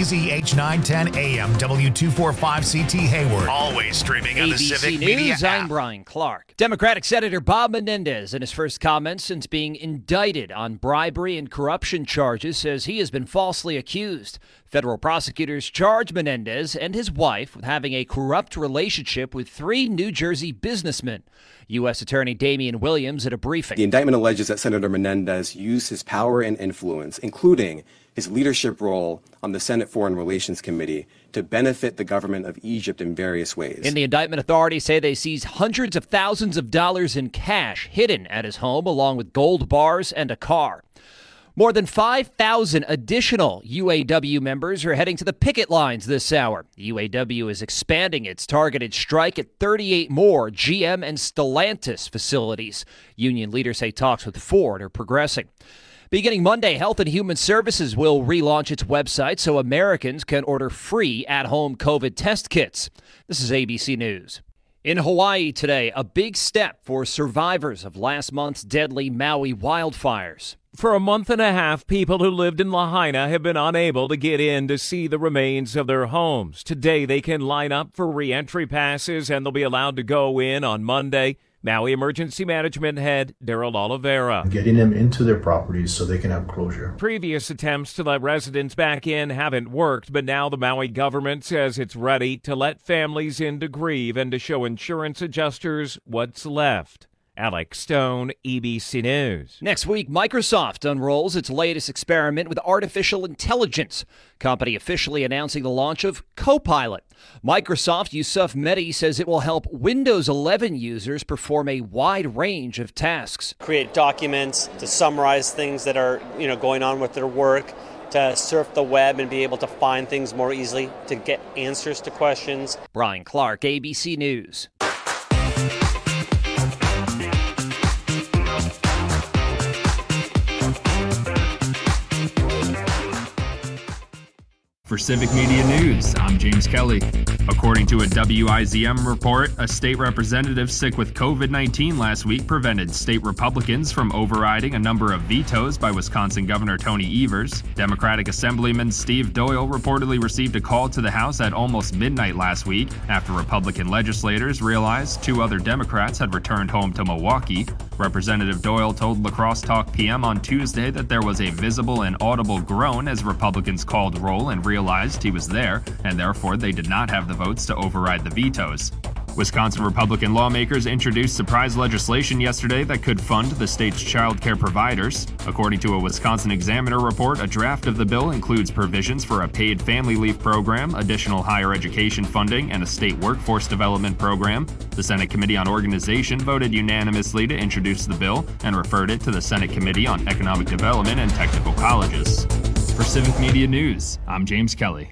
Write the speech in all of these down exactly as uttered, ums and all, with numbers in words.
Z H nine ten A M, W two forty-five C T Hayward. Always streaming on the Civic Media News, app. I'm Brian Clark. Democratic Senator Bob Menendez, in his first comments since being indicted on bribery and corruption charges, says he has been falsely accused. Federal prosecutors charge Menendez and his wife with having a corrupt relationship with three New Jersey businessmen. U S. Attorney Damian Williams at a briefing. The indictment alleges that Senator Menendez used his power and influence, including his leadership role on the Senate Foreign Relations Committee, to benefit the government of Egypt in various ways. In the indictment, authorities say they seized hundreds of thousands of dollars in cash hidden at his home, along with gold bars and a car. More than five thousand additional U A W members are heading to the picket lines this hour. The U A W is expanding its targeted strike at thirty-eight more G M and Stellantis facilities. Union leaders say talks with Ford are progressing. Beginning Monday, Health and Human Services will relaunch its website so Americans can order free at-home COVID test kits. This is A B C News. In Hawaii today, a big step for survivors of last month's deadly Maui wildfires. For a month and a half, people who lived in Lahaina have been unable to get in to see the remains of their homes. Today, they can line up for re-entry passes, and they'll be allowed to go in on Monday. Maui Emergency Management Head Daryl Oliveira. Getting them into their properties so they can have closure. Previous attempts to let residents back in haven't worked, but now the Maui government says it's ready to let families in to grieve and to show insurance adjusters what's left. Alex Stone, E B C News. Next week, Microsoft unrolls its latest experiment with artificial intelligence. Company officially announcing the launch of Copilot. Microsoft Yusuf Mehdi says it will help Windows eleven users perform a wide range of tasks. Create documents, to summarize things that are, you know, going on with their work, to surf the web and be able to find things more easily, to get answers to questions. Brian Clark, A B C News. For Civic Media News, I'm James Kelly. According to a W I Z M report, a state representative sick with COVID nineteen last week prevented state Republicans from overriding a number of vetoes by Wisconsin Governor Tony Evers. Democratic Assemblyman Steve Doyle reportedly received a call to the House at almost midnight last week after Republican legislators realized two other Democrats had returned home to Milwaukee. Representative Doyle told La Crosse Talk P M on Tuesday that there was a visible and audible groan as Republicans called roll and realized he was there, and therefore they did not have the votes to override the vetoes. Wisconsin Republican lawmakers introduced surprise legislation yesterday that could fund the state's child care providers. According to a Wisconsin Examiner report, a draft of the bill includes provisions for a paid family leave program, additional higher education funding, and a state workforce development program. The Senate Committee on Organization voted unanimously to introduce the bill and referred it to the Senate Committee on Economic Development and Technical Colleges. For Civic Media News, I'm James Kelly.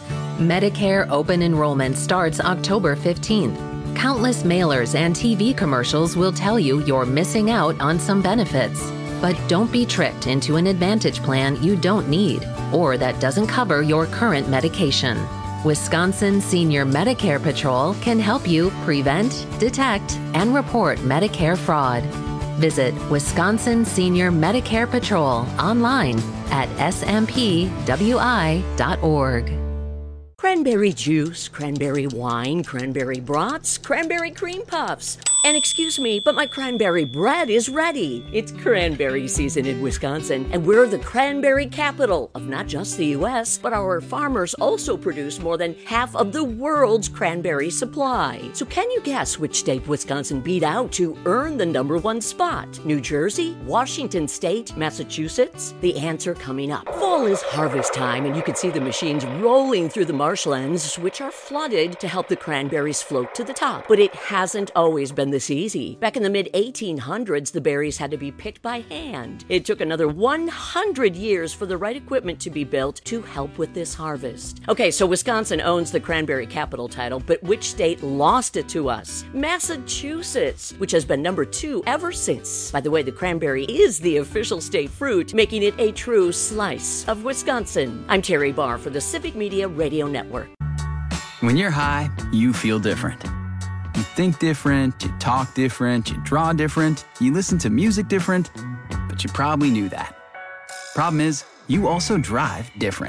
Medicare open enrollment starts October fifteenth. Countless mailers and T V commercials will tell you you're missing out on some benefits. But don't be tricked into an Advantage plan you don't need or that doesn't cover your current medication. Wisconsin Senior Medicare Patrol can help you prevent, detect, and report Medicare fraud. Visit Wisconsin Senior Medicare Patrol online at S M P W I dot org. Cranberry juice, cranberry wine, cranberry brats, cranberry cream puffs. And excuse me, but my cranberry bread is ready. It's cranberry season in Wisconsin, and we're the cranberry capital of not just the U S, but our farmers also produce more than half of the world's cranberry supply. So can you guess which state Wisconsin beat out to earn the number one spot? New Jersey, Washington State, Massachusetts? The answer coming up. Fall is harvest time, and you can see the machines rolling through the marshlands, which are flooded to help the cranberries float to the top. But it hasn't always been this easy. Back in the mid eighteen hundreds, the berries had to be picked by hand. It took another one hundred years for the right equipment to be built to help with this harvest. Okay, so Wisconsin owns the cranberry capital title, but which state lost it to us? Massachusetts, which has been number two ever since. By the way, the cranberry is the official state fruit, making it a true slice of Wisconsin. I'm Terry Barr for the Civic Media Radio Network. When you're high, you feel different. You think different, you talk different, you draw different, you listen to music different, but you probably knew that. Problem is, you also drive different.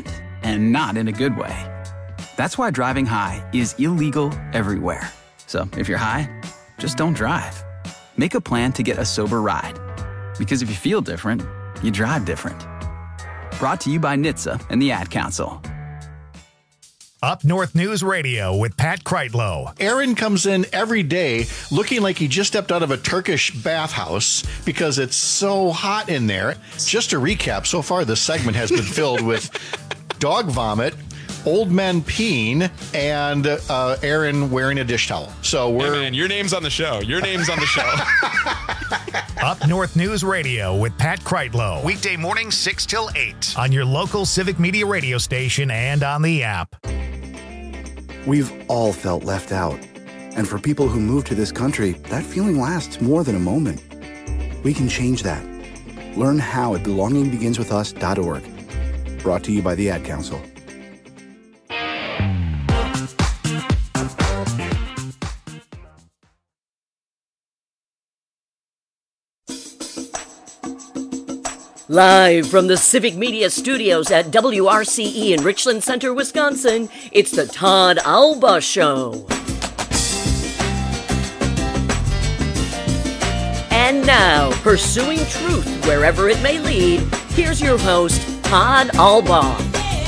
and not in a good way. That's why driving high is illegal everywhere. So if you're high, just don't drive. Make a plan to get a sober ride. Because if you feel different, you drive different. Brought to you by N H T S A and the Ad Council. Up North News Radio with Pat Kreitlow. Aaron comes in every day looking like he just stepped out of a Turkish bathhouse because it's so hot in there. Just to recap, so far this segment has been filled with dog vomit, old men peeing, and uh, Aaron wearing a dish towel. So we're... Hey man, your name's on the show. Your name's on the show. Up North News Radio with Pat Kreitlow. Weekday morning, six till eight. On your local Civic Media radio station and on the app. We've all felt left out. And for people who move to this country, that feeling lasts more than a moment. We can change that. Learn how at belonging begins with us dot org. Brought to you by the Ad Council. Live from the Civic Media Studios at W R C E in Richland Center, Wisconsin, it's the Todd Alba Show. And now, pursuing truth wherever it may lead, here's your host, Todd Alba.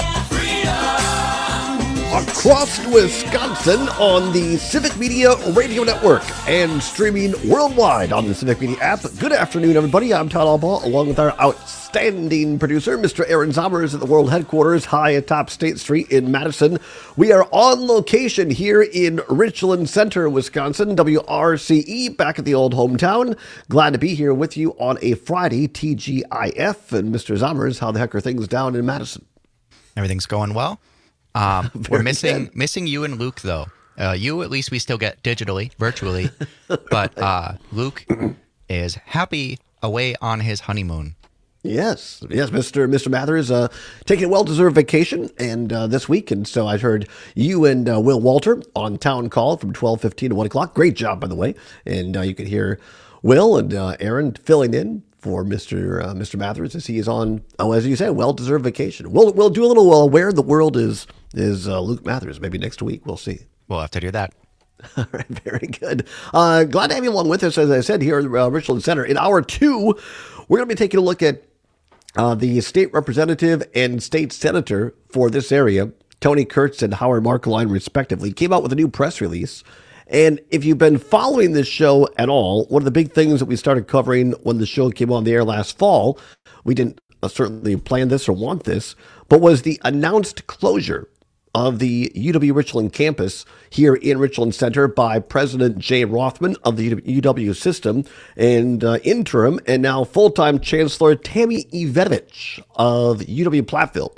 Across Wisconsin on the Civic Media Radio Network and streaming worldwide on the Civic Media app. Good afternoon, everybody. I'm Todd Alba, along with our outstanding producer, Mister Aaron Zommers at the World Headquarters, high atop State Street in Madison. We are on location here in Richland Center, Wisconsin, W R C E, back at the old hometown. Glad to be here with you on a Friday, T G I F. And Mister Zommers, how the heck are things down in Madison? Everything's going well. Um, we're missing good. missing you and Luke, though. Uh, you, at least, we still get digitally, virtually. But uh, Luke is happy away on his honeymoon. Yes, yes, Mister Mister Mathers uh, taking a well-deserved vacation and uh, this week. And so I heard you and uh, Will Walter on Town Call from twelve fifteen to one o'clock. Great job, by the way. And uh, you could hear Will and uh, Aaron filling in for Mister Uh, Mister Mathers as he is on, oh, as you say, well-deserved vacation. We'll we'll do a little uh, where the world is is uh, Luke Mathers. Maybe next week we'll see. We'll have to do that. All right, very good. Uh, glad to have you along with us, as I said, here at uh, Richland Center. In hour two, we're going to be taking a look at uh, the state representative and state senator for this area, Tony Kurtz and Howard Markeline, respectively, came out with a new press release. And if you've been following this show at all, one of the big things that we started covering when the show came on the air last fall, we didn't uh, certainly plan this or want this, but was the announced closure of the U W-Richland campus here in Richland Center by President Jay Rothman of the U W system and uh, interim and now full-time Chancellor Tammy Ivetovich of U W-Platteville.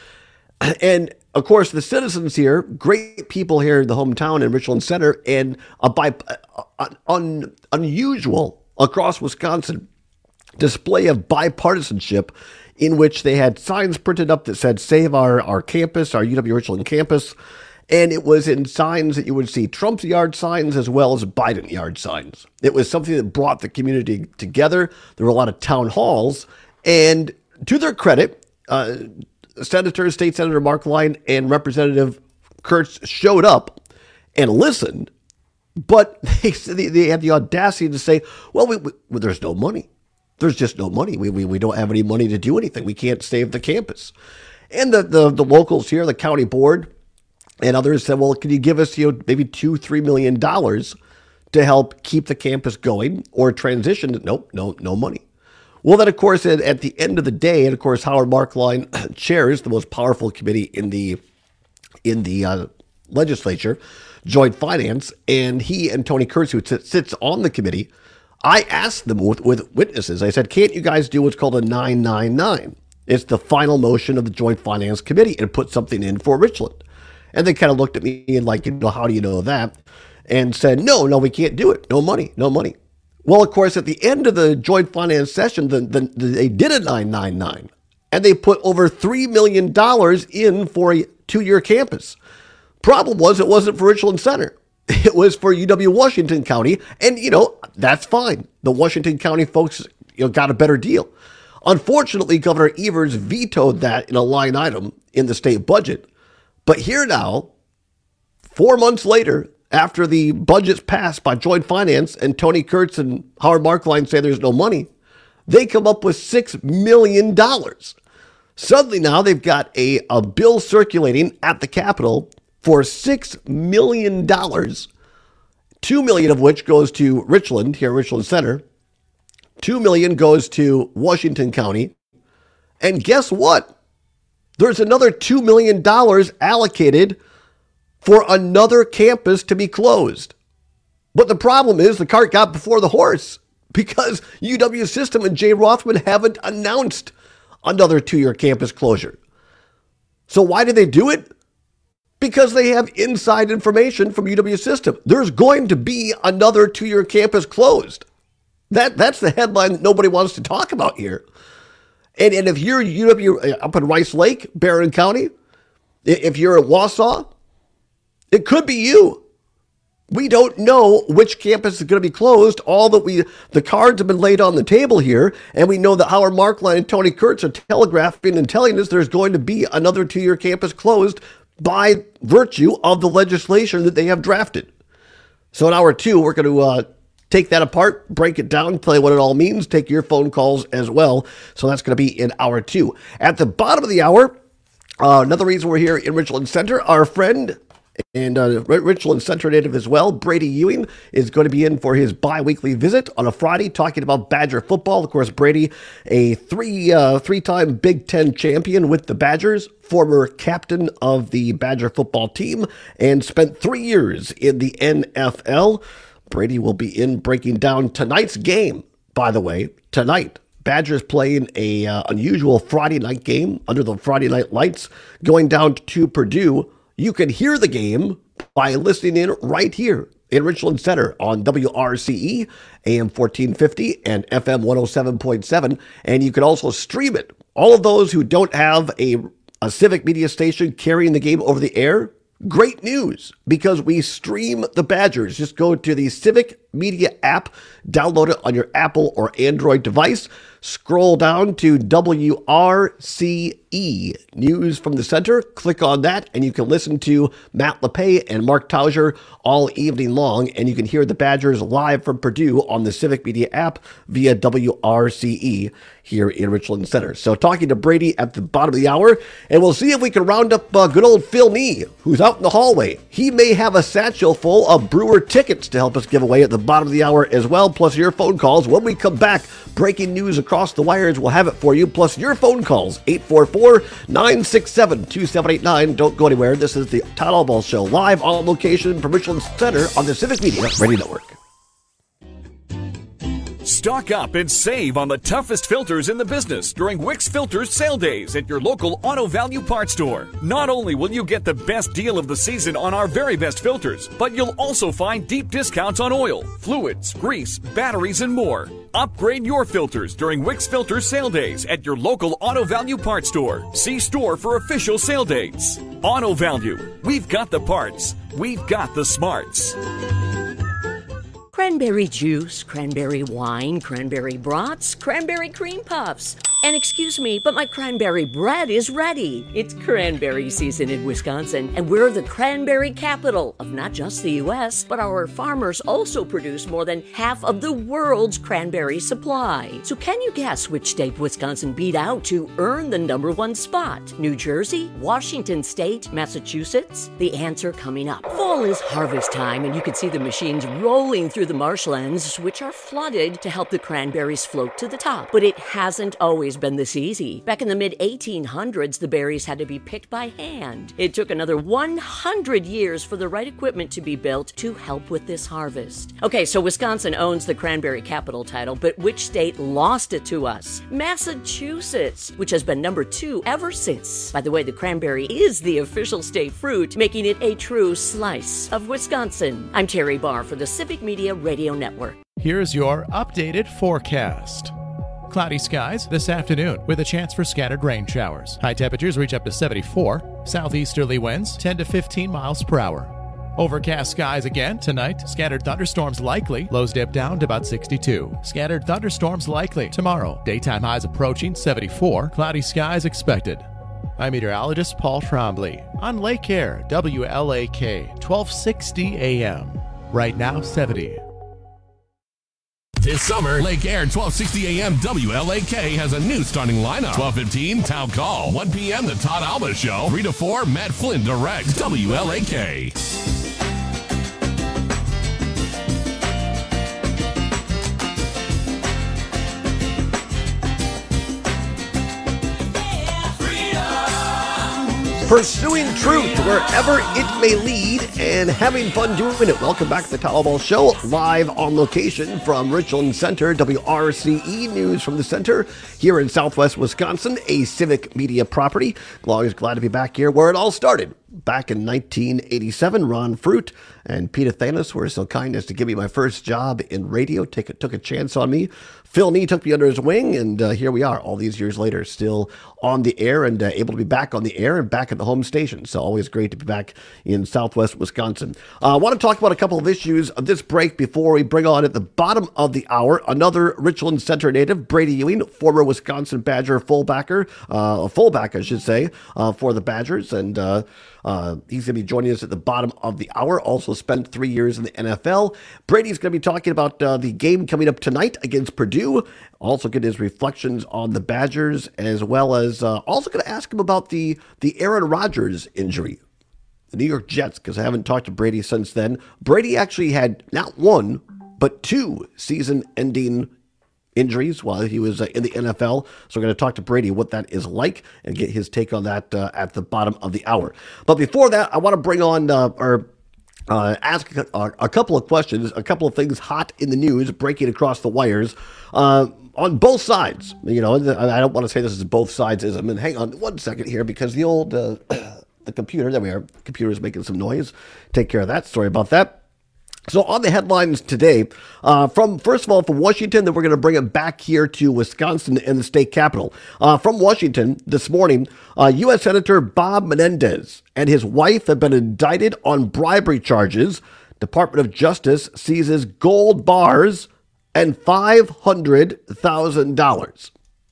And of course, the citizens here, great people here in the hometown in Richland Center, and a by, uh, un, unusual across Wisconsin display of bipartisanship in which they had signs printed up that said, save our, our campus, our U W-Richland campus. And it was in signs that you would see Trump's yard signs as well as Biden yard signs. It was something that brought the community together. There were a lot of town halls. And to their credit, uh, Senator, State Senator Markeline and Representative Kurtz showed up and listened, but they they had the audacity to say, well, we, we, well there's no money. There's just no money. We, we we don't have any money to do anything. We can't save the campus. And the, the, the locals here, the county board and others said, well, can you give us, you know, maybe two, three million dollars to help keep the campus going or transition? Nope, no, no money. Well, then, of course, at, at the end of the day, and of course, Howard Markeline chairs the most powerful committee in the in the uh, legislature, Joint Finance, and he and Tony Kurtz, who t- sits on the committee, I asked them with, with witnesses, I said, can't you guys do what's called a nine nine nine? It's the final motion of the Joint Finance Committee and put something in for Richland. And they kind of looked at me and like, you know, how do you know that? And said, no, no, we can't do it. No money, no money. Well, of course, at the end of the joint finance session, the, the, the, they did a nine nine nine, and they put over three million dollars in for a two-year campus. Problem was, it wasn't for Richland Center. It was for U W-Washington County, and, you know, that's fine. The Washington County folks, you know, got a better deal. Unfortunately, Governor Evers vetoed that in a line item in the state budget. But here now, four months later, after the budget's passed by Joint Finance and Tony Kurtz and Howard Marklein say there's no money, they come up with six million dollars. Suddenly now they've got a, a bill circulating at the Capitol for six million dollars, two million dollars of which goes to Richland, here at Richland Center. two million dollars goes to Washington County. And guess what? There's another two million dollars allocated for another campus to be closed. But the problem is the cart got before the horse because U W System and Jay Rothman haven't announced another two-year campus closure. So why did they do it? Because they have inside information from U W System. There's going to be another two-year campus closed. That That's the headline that nobody wants to talk about here. And, and if you're U W up in Rice Lake, Barron County, if you're in Wausau, it could be you. We don't know which campus is going to be closed. All that we, the cards have been laid on the table here, and we know that Howard Marklein and Tony Kurtz are telegraphing and telling us there's going to be another two-year campus closed by virtue of the legislation that they have drafted. So in hour two, we're going to uh, take that apart, break it down, tell you what it all means, take your phone calls as well. So that's going to be in hour two. At the bottom of the hour, uh, another reason we're here in Richland Center, our friend and uh, Richland Center native as well, Brady Ewing, is going to be in for his bi-weekly visit on a Friday talking about Badger football. Of course, Brady, a three, uh, three-time Big Ten champion with the Badgers, former captain of the Badger football team, and spent three years in the N F L. Brady will be in breaking down tonight's game, by the way, tonight. Badgers playing a uh, unusual Friday night game under the Friday night lights, going down to Purdue. You can hear the game by listening in right here in Richland Center on W R C E, A M fourteen fifty and F M one oh seven point seven. And you can also stream it. All of those who don't have a, a Civic Media station carrying the game over the air, great news, because we stream the Badgers. Just go to the Civic Media app, download it on your Apple or Android device, scroll down to W R C E, News from the Center. Click on that, and you can listen to Matt LePay and Mark Tauger all evening long, and you can hear the Badgers live from Purdue on the Civic Media app via W R C E here in Richland Center. So talking to Brady at the bottom of the hour, and we'll see if we can round up uh, good old Phil Nee, who's out in the hallway. He may have a satchel full of Brewer tickets to help us give away at the bottom of the hour as well, plus your phone calls. When we come back, breaking news across the wires, we'll have it for you, plus your phone calls, eight four four, nine six seven, two seven eight nine. Don't go anywhere. This is the Todd Allball Show, live on location from Richland Center on the Civic Media Radio Network. Stock up and save on the toughest filters in the business during Wix Filters sale days at your local Auto Value Parts store. Not only will you get the best deal of the season on our very best filters, but you'll also find deep discounts on oil, fluids, grease, batteries, and more. Upgrade your filters during Wix Filters sale days at your local Auto Value Parts store. See store for official sale dates. Auto Value. We've got the parts. We've got the smarts. Cranberry juice, cranberry wine, cranberry brats, cranberry cream puffs. And excuse me, but my cranberry bread is ready. It's cranberry season in Wisconsin, and we're the cranberry capital of not just the U S, but our farmers also produce more than half of the world's cranberry supply. So can you guess which state Wisconsin beat out to earn the number one spot? New Jersey, Washington State, Massachusetts? The answer coming up. Fall is harvest time, and you can see the machines rolling through the marshlands, which are flooded to help the cranberries float to the top. But it hasn't always been this easy. Back in the mid eighteen hundreds, the berries had to be picked by hand. It took another one hundred years for the right equipment to be built to help with this harvest. Okay, so Wisconsin owns the cranberry capital title, but which state lost it to us? Massachusetts, which has been number two ever since. By the way, the cranberry is the official state fruit, making it a true slice of Wisconsin. I'm Terry Barr for the Civic Media Radio Network. Here's your updated forecast. Cloudy skies this afternoon with a chance for scattered rain showers. High temperatures reach up to seventy-four. Southeasterly winds ten to fifteen miles per hour. Overcast skies again tonight. Scattered thunderstorms likely. Lows dip down to about sixty-two. Scattered thunderstorms likely tomorrow. Daytime highs approaching seventy-four. Cloudy skies expected. I'm meteorologist Paul Trombley on Lake Air, W L A K, twelve sixty A M. Right now, seventy. This summer, Lake Air twelve sixty A M W L A K has a new starting lineup. twelve fifteen, Town Call. one p.m., The Todd Alba Show. three to four, Matt Flynn directs W L A K. Pursuing truth wherever it may lead and having fun doing it. Welcome back to the Towerball Show, live on location from Richland Center, W R C E News from the Center here in Southwest Wisconsin, a civic media property. Always glad to be back here where it all started. Back in nineteen eighty-seven, Ron Fruit and Peter Thanos were so kind as to give me my first job in radio, take a, took a chance on me. Phil Nee took me under his wing, and uh, here we are all these years later, still on the air and uh, able to be back on the air and back at the home station. So always great to be back in Southwest Wisconsin. I uh, want to talk about a couple of issues of this break before we bring on at the bottom of the hour another Richland Center native, Brady Ewing, former Wisconsin Badger fullbacker, uh, fullback, I should say, uh, for the Badgers, and uh, Uh, he's going to be joining us at the bottom of the hour. Also spent three years in the N F L. Brady's going to be talking about uh, the game coming up tonight against Purdue. Also get his reflections on the Badgers, as well as uh, also going to ask him about the, the Aaron Rodgers injury. The New York Jets, because I haven't talked to Brady since then. Brady actually had not one, but two season-ending injuries while he was uh, in the N F L. So we're going to talk to Brady what that is like and get his take on that uh, at the bottom of the hour. But before that, I want to bring on uh, or uh, ask a, a couple of questions, a couple of things hot in the news, breaking across the wires uh, on both sides. You know, I don't want to say this is both sides. I mean, hang on one second here because the old uh, the computer, there we are, computer is making some noise. Take care of that. Sorry about that. So on the headlines today, uh, from first of all from Washington, then we're going to bring it back here to Wisconsin and the state capital. Uh, from Washington this morning, uh, U S Senator Bob Menendez and his wife have been indicted on bribery charges. Department of Justice seizes gold bars and five hundred thousand dollars.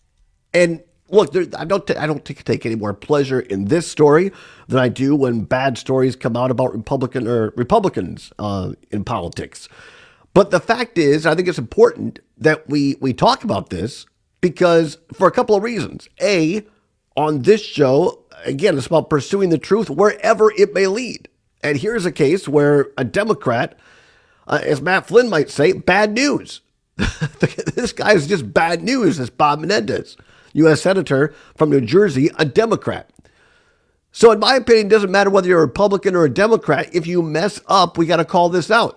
And look, there, I don't t- I don't t- take any more pleasure in this story than I do when bad stories come out about Republican or Republicans uh, in politics. But the fact is, I think it's important that we we talk about this because for a couple of reasons. A, on this show, again, it's about pursuing the truth wherever it may lead. And here's a case where a Democrat, uh, as Matt Flynn might say, bad news. This guy is just bad news, this Bob Menendez, U S Senator from New Jersey, a Democrat. So in my opinion, it doesn't matter whether you're a Republican or a Democrat. If you mess up, we got to call this out.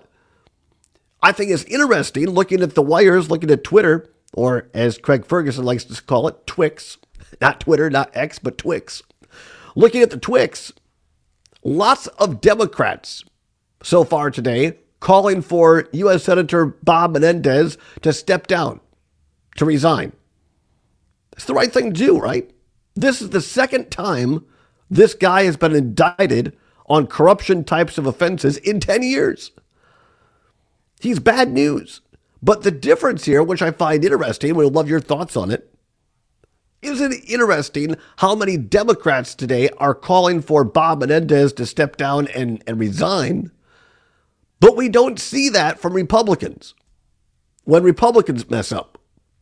I think it's interesting looking at the wires, looking at Twitter, or as Craig Ferguson likes to call it, Twix. Not Twitter, not X, but Twix. Looking at the Twix, lots of Democrats so far today calling for U S Senator Bob Menendez to step down, to resign. It's the right thing to do, right? This is the second time this guy has been indicted on corruption types of offenses in ten years. He's bad news. But the difference here, which I find interesting, we'd love your thoughts on it, isn't it interesting how many Democrats today are calling for Bob Menendez to step down and, and resign, but we don't see that from Republicans when Republicans mess up.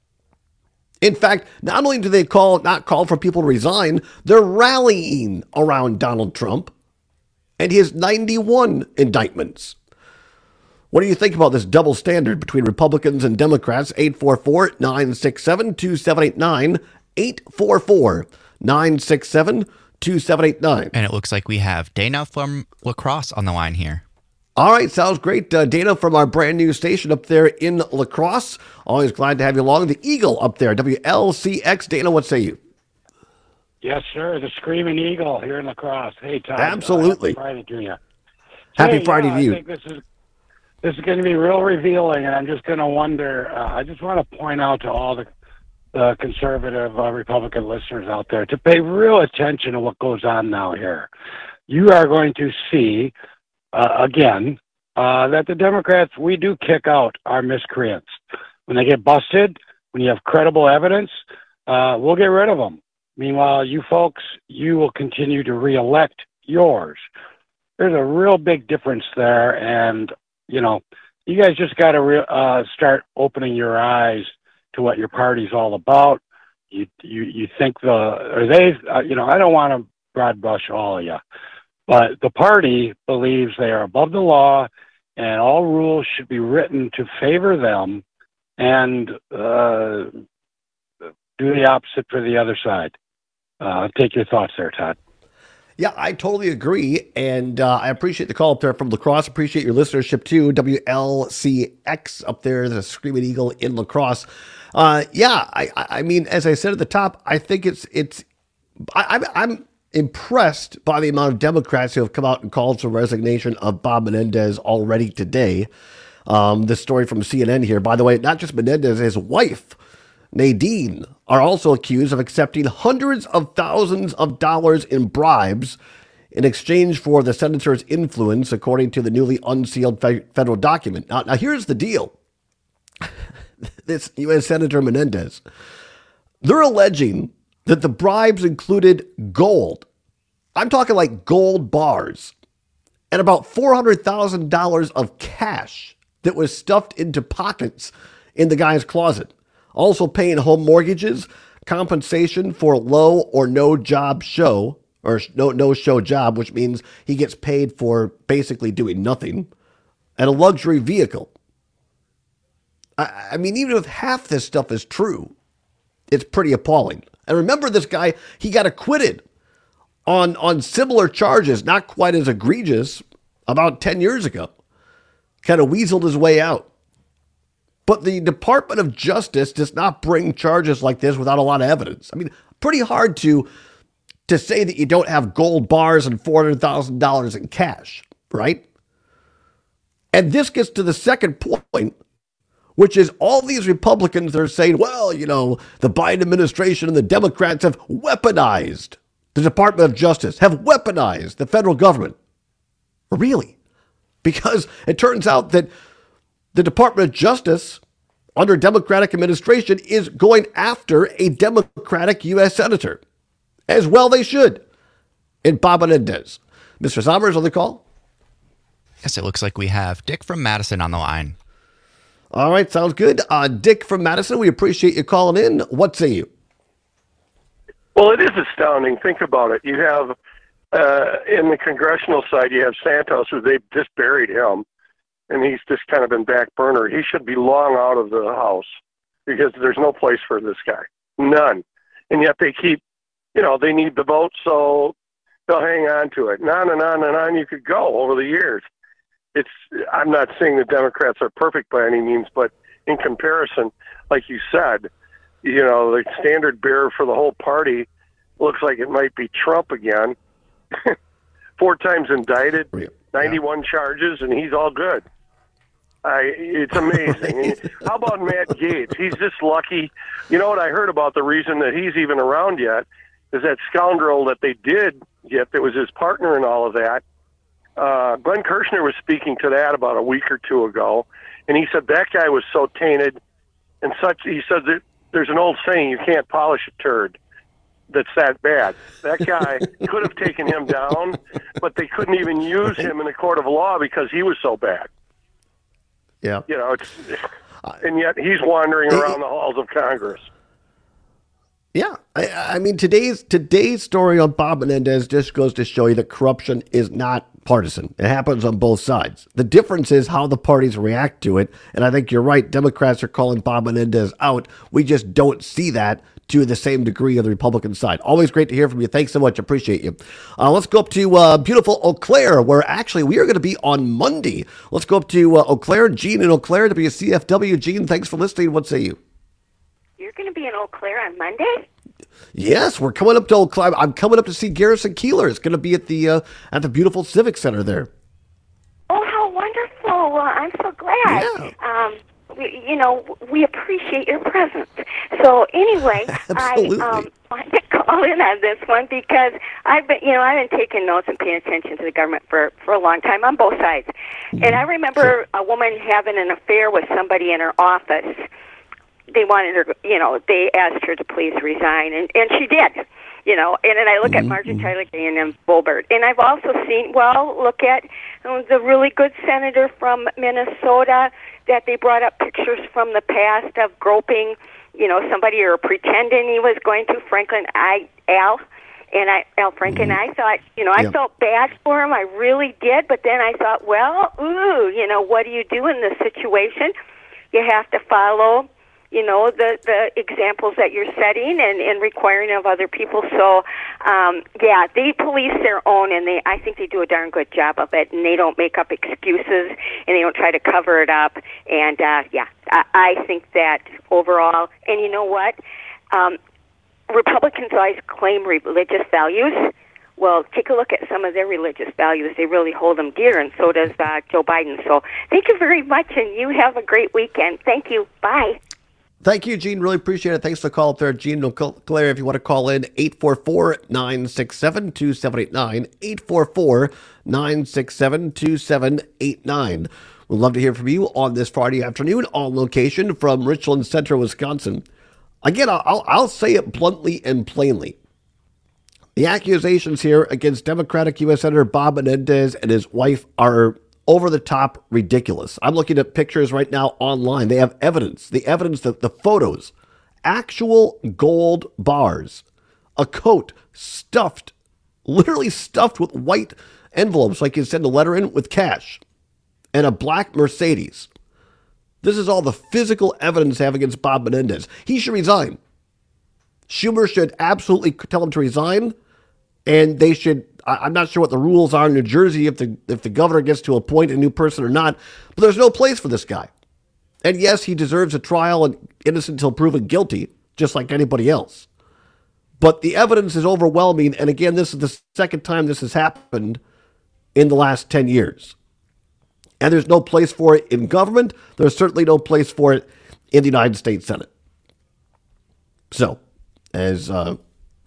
In fact, not only do they call not call for people to resign, they're rallying around Donald Trump and his ninety-one indictments. What do you think about this double standard between Republicans and Democrats? eight four four, nine six seven, two seven eight nine, eight four four, nine six seven, two seven eight nine. And it looks like we have Dana from La Crosse on the line here. All right, sounds great. Uh, Dana from our brand new station up there in La Crosse. Always glad to have you along. The Eagle up there, W L C X. Dana, what say you? Yes, sir. The Screaming Eagle here in La Crosse. Hey, Todd. Absolutely. Uh, happy Friday to you. Happy hey, Friday yeah, to you. I think this is this is going to be real revealing, and I'm just going to wonder. Uh, I just want to point out to all the the conservative uh, Republican listeners out there to pay real attention to what goes on now here. You are going to see uh, again, uh, that the Democrats, we do kick out our miscreants. When they get busted, when you have credible evidence, uh, we'll get rid of them. Meanwhile, you folks, you will continue to reelect yours. There's a real big difference there, and, you know, you guys just got to re- uh, start opening your eyes to what your party's all about. You you you think the or they uh, you know I don't want to broad brush all of you, but the party believes they are above the law, and all rules should be written to favor them, and uh, do the opposite for the other side. Uh, take your thoughts there, Todd. Yeah, I totally agree, and uh, I appreciate the call up there from La Crosse. Appreciate your listenership too. W L C X up there, the Screaming Eagle in La Crosse. Uh, yeah, I, I mean, as I said at the top, I think it's it's. I, I'm I'm impressed by the amount of Democrats who have come out and called for resignation of Bob Menendez already today. Um, this story from C N N here, by the way, not just Menendez, his wife, Nadine, are also accused of accepting hundreds of thousands of dollars in bribes in exchange for the senator's influence, according to the newly unsealed fe- federal document. Now, now, here's the deal. This U S Senator Menendez, they're alleging that the bribes included gold. I'm talking like gold bars and about four hundred thousand dollars of cash that was stuffed into pockets in the guy's closet. Also paying home mortgages, compensation for low or no job show, or no no show job, which means he gets paid for basically doing nothing, and a luxury vehicle. I, I mean, even if half this stuff is true, it's pretty appalling. And remember, this guy, he got acquitted on, on similar charges, not quite as egregious, about ten years ago. Kind of weaseled his way out. But the Department of Justice does not bring charges like this without a lot of evidence. I mean, pretty hard to to say that you don't have gold bars and four hundred thousand dollars in cash, right? And this gets to the second point, which is all these Republicans that are saying, well, you know, the Biden administration and the Democrats have weaponized the Department of Justice, have weaponized the federal government. Really? Because it turns out that the Department of Justice under Democratic administration is going after a Democratic U S Senator. As well they should. In Bob Menendez. Mister Sommers on the call? Yes, it looks like we have Dick from Madison on the line. All right, sounds good. Uh, Dick from Madison, we appreciate you calling in. What say you? Well, it is astounding. Think about it. You have, uh, in the congressional side, you have Santos, who they've just buried him, and he's just kind of been back burner. He should be long out of the House because there's no place for this guy. None. And yet they keep, you know, they need the vote, so they'll hang on to it. And on and on and on you could go over the years. It's. I'm not saying the Democrats are perfect by any means, but in comparison, like you said, you know, the standard bearer for the whole party looks like it might be Trump again. Four times indicted, ninety-one yeah. charges, and he's all good. I, it's amazing. And how about Matt Gaetz? He's just lucky. You know what I heard about the reason that he's even around yet is that scoundrel that they did get that was his partner in all of that. Uh, Glenn Kirshner was speaking to that about a week or two ago, and he said that guy was so tainted and such. He said that there's an old saying, you can't polish a turd that's that bad. That guy could have taken him down, but they couldn't even use him in a court of law because he was so bad. Yeah. You know, it's, and yet he's wandering around the halls of Congress. Yeah, I, I mean, today's today's story on Bob Menendez just goes to show you that corruption is not partisan. It happens on both sides. The difference is how the parties react to it. And I think you're right. Democrats are calling Bob Menendez out. We just don't see that to the same degree on the Republican side. Always great to hear from you. Thanks so much. Appreciate you. Uh, let's go up to uh, beautiful Eau Claire, where actually we are going to be on Monday. Let's go up to uh, Eau Claire. Gene in Eau Claire to be a C F W. Gene, thanks for listening. What say you? You're going to be in Eau Claire on Monday? Yes, we're coming up to Eau Claire. I'm coming up to see Garrison Keillor. It's going to be at the uh, at the beautiful Civic Center there. Oh, how wonderful! Well, I'm so glad. Yeah. Um, we, you know, we appreciate your presence. So anyway, Absolutely. I um, wanted to call in on this one because I've been, you know, I've been taking notes and paying attention to the government for, for a long time on both sides. And I remember a woman having an affair with somebody in her office. They wanted her, you know, they asked her to please resign, and, and she did. You know, and then I look at Marjorie Taylor Greene and Boebert. And I've also seen, well, look at the really good senator from Minnesota that they brought up pictures from the past of groping, you know, somebody or pretending he was going to, Franklin I, Al. And I, Al Franken, I thought, you know, I Yep. felt bad for him. I really did. But then I thought, well, ooh, you know, what do you do in this situation? You have to follow, you know, the, the examples that you're setting and, and requiring of other people. So, um, yeah, they police their own, and they I think they do a darn good job of it, and they don't make up excuses, and they don't try to cover it up. And, uh, yeah, I, I think that overall, and you know what? Um, Republicans always claim religious values. Well, take a look at some of their religious values. They really hold them dear, and so does uh, Joe Biden. So thank you very much, and you have a great weekend. Thank you. Bye. Thank you, Gene. Really appreciate it. Thanks for the call up there, Gene. Claire, if you want to call in, eight four four, nine six seven, two seven eight nine, eight four four, nine six seven, two seven eight nine. We'd love to hear from you on this Friday afternoon on location from Richland Center, Wisconsin. Again, I'll, I'll say it bluntly and plainly. The accusations here against Democratic U S Senator Bob Menendez and his wife are over-the-top ridiculous. I'm looking at pictures right now online. They have evidence. The evidence, that the photos, actual gold bars, a coat stuffed, literally stuffed with white envelopes like you send a letter in with cash, and a black Mercedes. This is all the physical evidence they have against Bob Menendez. He should resign. Schumer should absolutely tell him to resign, and they should, I'm not sure what the rules are in New Jersey if the if the governor gets to appoint a new person or not, but there's no place for this guy. And yes, he deserves a trial and innocent until proven guilty, just like anybody else. But the evidence is overwhelming, and again, this is the second time this has happened in the last ten years. And there's no place for it in government. There's certainly no place for it in the United States Senate. So, as uh,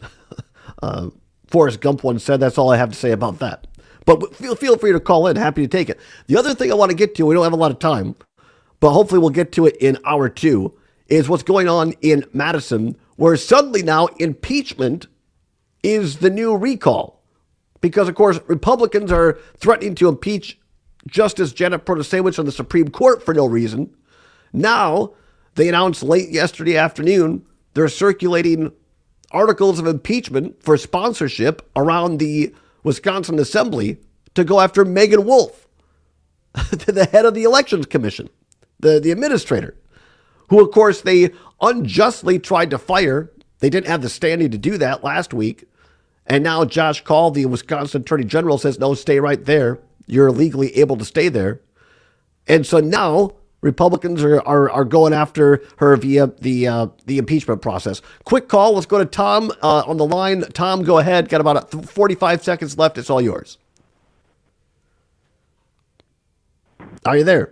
uh, Forrest Gump once said, that's all I have to say about that. But feel, feel free to call in. Happy to take it. The other thing I want to get to, we don't have a lot of time, but hopefully we'll get to it in hour two, is what's going on in Madison, where suddenly now impeachment is the new recall. Because, of course, Republicans are threatening to impeach Justice Janet Protasewicz on the Supreme Court for no reason. Now, they announced late yesterday afternoon they're circulating articles of impeachment for sponsorship around the Wisconsin Assembly to go after Megan Wolf, the head of the Elections Commission, the, the administrator, who, of course, they unjustly tried to fire. They didn't have the standing to do that last week. And now Josh Kaul, the Wisconsin Attorney General, says, no, stay right there. You're legally able to stay there. And so now Republicans are, are, are going after her via the uh, the impeachment process. Quick call. Let's go to Tom uh, on the line. Tom, go ahead. Got about forty-five seconds left. It's all yours. Are you there?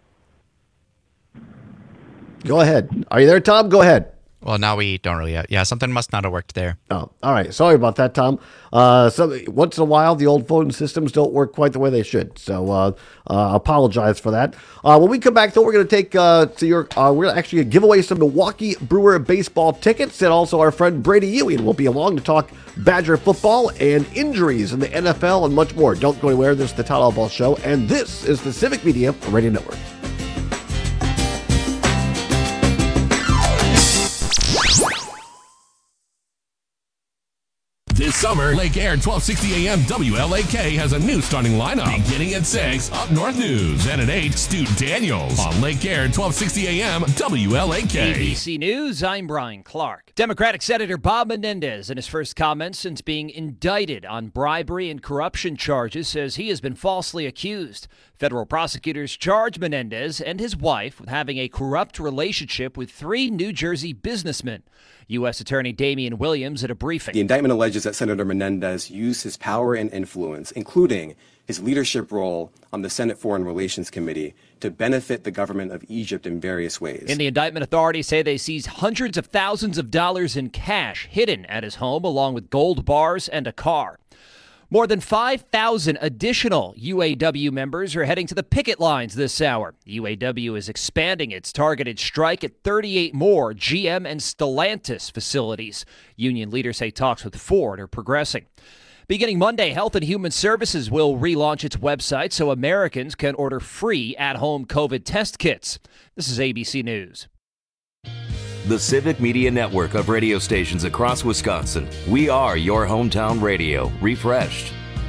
Go ahead. Are you there, Tom? Go ahead. Well, now we don't really. Yeah, something must not have worked there. Oh, all right. Sorry about that, Tom. Uh, so once in a while, the old phone systems don't work quite the way they should. So uh, uh, apologize for that. Uh, when we come back, though, we're going to take uh, to your. Uh, we're going to actually give away some Milwaukee Brewer baseball tickets, and also our friend Brady Ewing will be along to talk Badger football and injuries in the N F L and much more. Don't go anywhere. This is the Todd Albaugh Show, and this is the Civic Media Radio Network. This summer, Lake Air twelve sixty A M W L A K has a new starting lineup. Beginning at six, Up North News. And at eight, Stu Daniels on Lake Air twelve sixty A M W L A K. A B C News, I'm Brian Clark. Democratic Senator Bob Menendez, in his first comments since being indicted on bribery and corruption charges, says he has been falsely accused. Federal prosecutors charge Menendez and his wife with having a corrupt relationship with three New Jersey businessmen. U S Attorney Damian Williams at a briefing. The indictment alleges that Senator Senator Menendez use his power and influence, including his leadership role on the Senate Foreign Relations Committee, to benefit the government of Egypt in various ways. In the indictment, authorities say they seized hundreds of thousands of dollars in cash hidden at his home, along with gold bars and a car. More than five thousand additional U A W members are heading to the picket lines this hour. U A W is expanding its targeted strike at thirty-eight more G M and Stellantis facilities. Union leaders say talks with Ford are progressing. Beginning Monday, Health and Human Services will relaunch its website so Americans can order free at-home COVID test kits. This is A B C News. The Civic Media Network of radio stations across Wisconsin. We are your hometown radio, refreshed.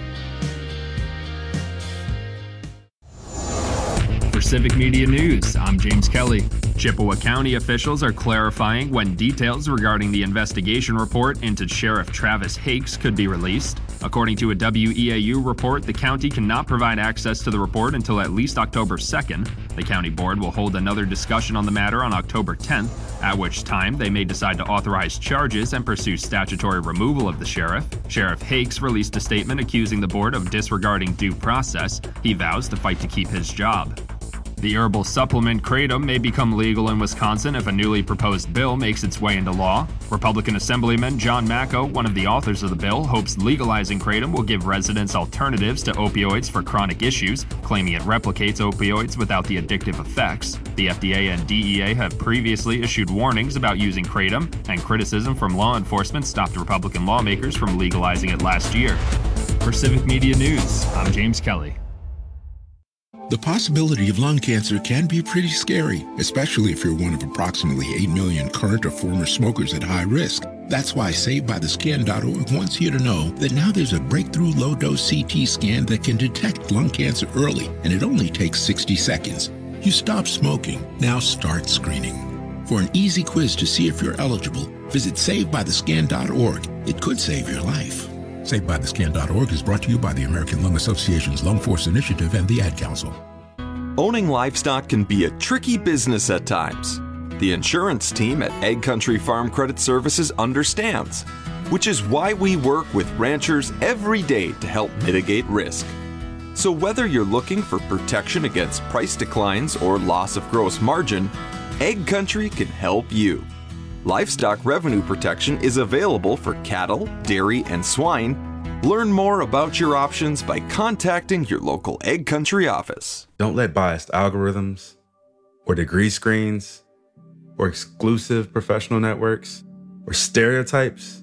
For Civic Media News, I'm James Kelly. Chippewa County officials are clarifying when details regarding the investigation report into Sheriff Travis Hakes could be released. According to a W E A U report, the county cannot provide access to the report until at least October second. The county board will hold another discussion on the matter on October tenth, at which time they may decide to authorize charges and pursue statutory removal of the sheriff. Sheriff Hakes released a statement accusing the board of disregarding due process. He vows to fight to keep his job. The herbal supplement Kratom may become legal in Wisconsin if a newly proposed bill makes its way into law. Republican Assemblyman John Macco, one of the authors of the bill, hopes legalizing Kratom will give residents alternatives to opioids for chronic issues, claiming it replicates opioids without the addictive effects. The F D A and D E A have previously issued warnings about using Kratom, and criticism from law enforcement stopped Republican lawmakers from legalizing it last year. For Civic Media News, I'm James Kelly. The possibility of lung cancer can be pretty scary, especially if you're one of approximately eight million current or former smokers at high risk. That's why Saved By The Scan dot org wants you to know that now there's a breakthrough low-dose C T scan that can detect lung cancer early, and it only takes sixty seconds. You stop smoking, now start screening. For an easy quiz to see if you're eligible, visit Saved By The Scan dot org. It could save your life. Saved By The Scan dot org is brought to you by the American Lung Association's Lung Force Initiative and the Ad Council. Owning livestock can be a tricky business at times. The insurance team at Ag Country Farm Credit Services understands, which is why we work with ranchers every day to help mitigate risk. So whether you're looking for protection against price declines or loss of gross margin, Ag Country can help you. Livestock revenue protection is available for cattle, dairy, and swine. Learn more about your options by contacting your local Ag Country office. Don't let biased algorithms, or degree screens, or exclusive professional networks, or stereotypes.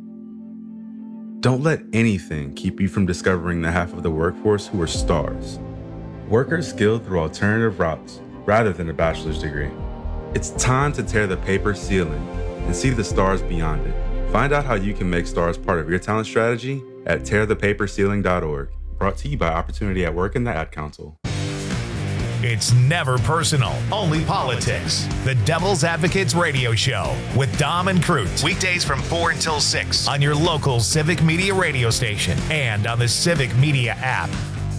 Don't let anything keep you from discovering the half of the workforce who are stars. Workers skilled through alternative routes rather than a bachelor's degree. It's time to tear the paper ceiling and see the stars beyond it. Find out how you can make stars part of your talent strategy at tear the paper ceiling dot org. Brought to you by Opportunity at Work and the Ad Council. It's never personal, only politics. The Devil's Advocates Radio Show with Dom and Cruz. Weekdays from four until six on your local Civic Media radio station and on the Civic Media app.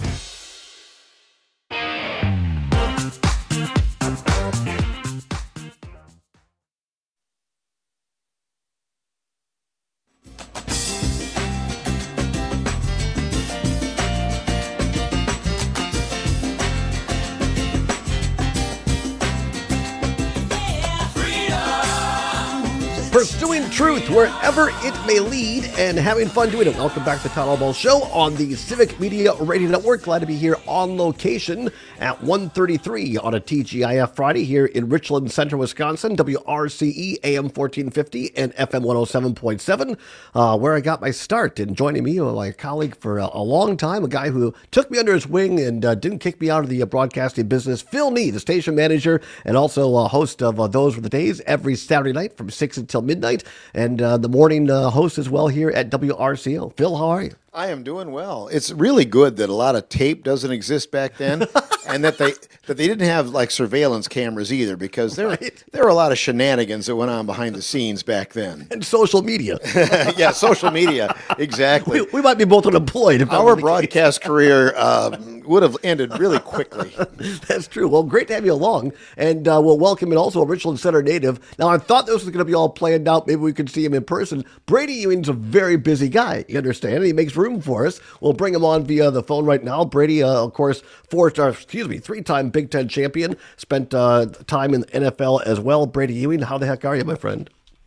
Pursuing truth wherever it may lead and having fun doing it. Welcome back to the Todd Albaugh Show on the Civic Media Radio Network. Glad to be here on location at one thirty-three on a T G I F Friday here in Richland Center, Wisconsin. W R C E A M fourteen fifty and F M one oh seven point seven, uh, where I got my start. And joining me, my colleague for a, a long time, a guy who took me under his wing and uh, didn't kick me out of the uh, broadcasting business, Phil Nee, the station manager and also a host of uh, Those Were the Days every Saturday night from six until midnight, and uh, the morning uh, host as well here at W R C O. Phil, how are you? I am doing well. It's really good that a lot of tape doesn't exist back then, and that they that they didn't have like surveillance cameras either, because there right. there were a lot of shenanigans that went on behind the scenes back then. And social media. Yeah, social media, exactly. We, we might be both unemployed. If Our broadcast career um, would have ended really quickly. That's true. Well, great to have you along, and uh, we'll welcome in also a Richland Center native. Now, I thought this was going to be all planned out. Maybe we could see him in person. Brady Ewing's a very busy guy, you understand, and he makes room for us. We'll bring him on via the phone right now. Brady, uh, of course, four-star, excuse me, three-time Big Ten champion, spent uh, time in the N F L as well. Brady Ewing, how the heck are you, my friend?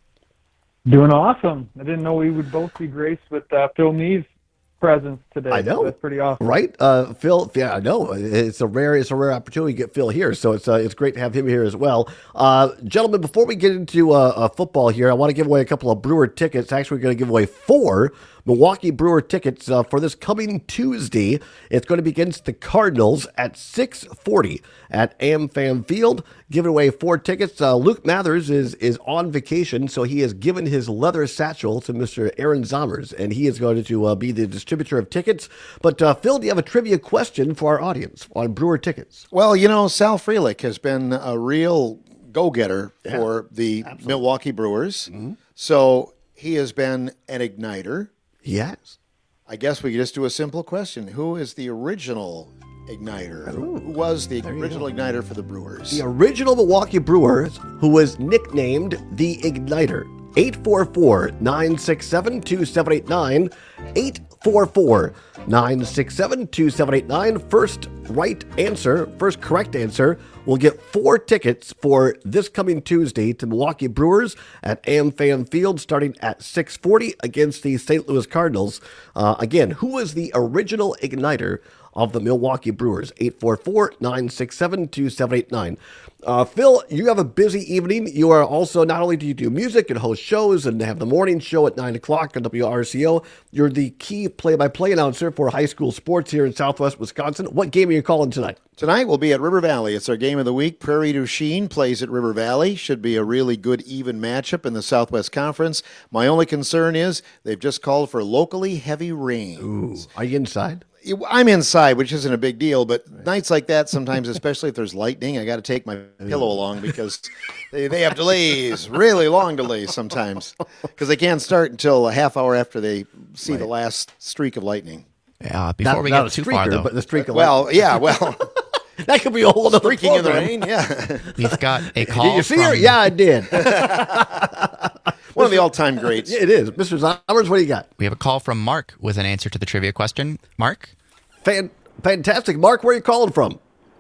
Doing awesome. I didn't know we would both be graced with uh, Phil Neve's presence today. I know, so that's pretty awesome, right? Uh, Phil, yeah, I know it's a rare, it's a rare opportunity to get Phil here, so it's uh, it's great to have him here as well. Uh, gentlemen, before we get into uh, uh, football here, I want to give away a couple of Brewer tickets. Actually, we're going to give away four Milwaukee Brewer tickets uh, for this coming Tuesday. It's going to be against the Cardinals at six forty at AmFam Field. Giving away four tickets. Uh, Luke Mathers is is on vacation, so he has given his leather satchel to Mister Aaron Zommers, and he is going to uh, be the distributor of tickets. But uh, Phil, do you have a trivia question for our audience on Brewer tickets? Well, you know, Sal Frelick has been a real go-getter Yeah, for the absolutely. Milwaukee Brewers. Mm-hmm. So he has been an igniter. He has. I guess we could just do a simple question. Who is the original igniter? Who who was the original igniter for the Brewers? The original Milwaukee Brewers, who was nicknamed the Igniter. eight four four, nine six seven, two seven eight nine. eight four four, nine six seven, two seven eight nine. First right answer, first correct answer, will get four tickets for this coming Tuesday to Milwaukee Brewers at AmFam Field starting at six forty against the Saint Louis Cardinals. Uh, again, who was the original igniter of the Milwaukee Brewers? eight four four, nine six seven, two seven eight nine. Uh, Phil, you have a busy evening. You are also, not only do you do music and host shows and have the morning show at nine o'clock on W R C O, you're the key play-by-play announcer for high school sports here in Southwest Wisconsin. What game are you calling tonight? Tonight we'll be at River Valley. It's our game of the week. Prairie du Chien plays at River Valley. Should be a really good, even matchup in the Southwest Conference. My only concern is they've just called for locally heavy rains. Ooh, are you inside? I'm inside, which isn't a big deal, but nights like that sometimes, especially if there's lightning, I got to take my pillow along because they, they have delays, really long delays sometimes, because they can't start until a half hour after they see Right. the last streak of lightning. Yeah, before Not- we not get a too far, streaker, though, but the streak of Well, lightning. yeah, well, That could be a whole other streaking in the program. rain, yeah. we've got a call. Did you see from, her? Yeah, I did. One of the all-time greats. It is. Mister Zommers, what do you got? We have a call from Mark with an answer to the trivia question. Mark? Fan- fantastic. Mark, where are you calling from?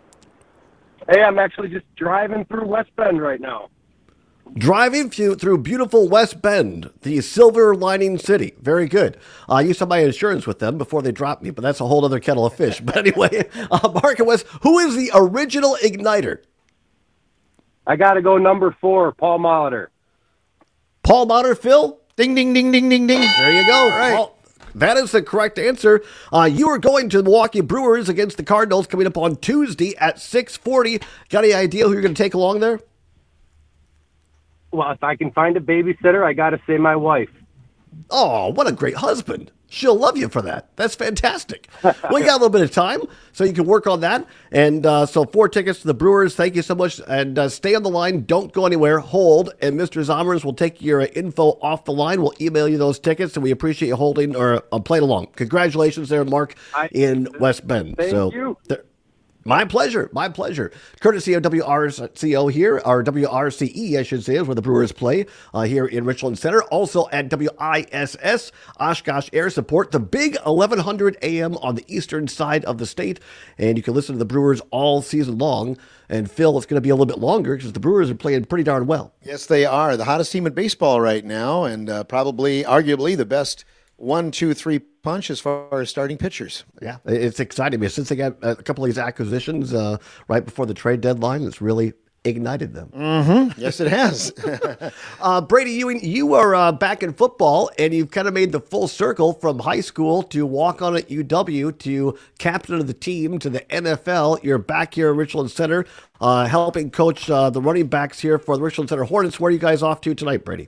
Hey, I'm actually just driving through West Bend right now. Driving through, through beautiful West Bend, the silver lining city. Very good. Uh, I used to have my insurance with them before they dropped me, but that's a whole other kettle of fish. But anyway, uh, Mark and West, who is the original igniter? I got to go number four, Paul Molitor. Paul Molitor, Phil? Ding, ding, ding, ding, ding, ding. There you go. All right. Paul- that is the correct answer. Uh, you are going to the Milwaukee Brewers against the Cardinals coming up on Tuesday at six forty. Got any idea who you're going to take along there? Well, if I can find a babysitter, I got to say my wife. Oh, what a great husband. She'll love you for that. That's fantastic. Well, you got a little bit of time, so you can work on that. And uh, so four tickets to the Brewers. Thank you so much. And uh, stay on the line. Don't go anywhere. Hold. And Mister Zommers will take your uh, info off the line. We'll email you those tickets, and we appreciate you holding or uh, playing along. Congratulations there, Mark, I- in West Bend. Thank so, you. there- My pleasure. My pleasure. Courtesy of W R C O here, or W R C E, I should say, is where the Brewers play uh, here in Richland Center. Also at W I S S, Oshkosh Air Support, the big eleven hundred A M on the eastern side of the state. And you can listen to the Brewers all season long. And Phil, it's going to be a little bit longer because the Brewers are playing pretty darn well. Yes, they are. The hottest team in baseball right now, and uh, probably, arguably, the best one, two, three punch as far as starting pitchers. Yeah, it's exciting. I mean, since they got a couple of these acquisitions uh, right before the trade deadline, it's really ignited them. Mm-hmm. Yes, it has. uh, Brady Ewing, you are uh, back in football, and you've kind of made the full circle from high school to walk on at U W to captain of the team to the N F L. You're back here at Richland Center, uh, helping coach uh, the running backs here for the Richland Center Hornets. Where are you guys off to tonight, Brady?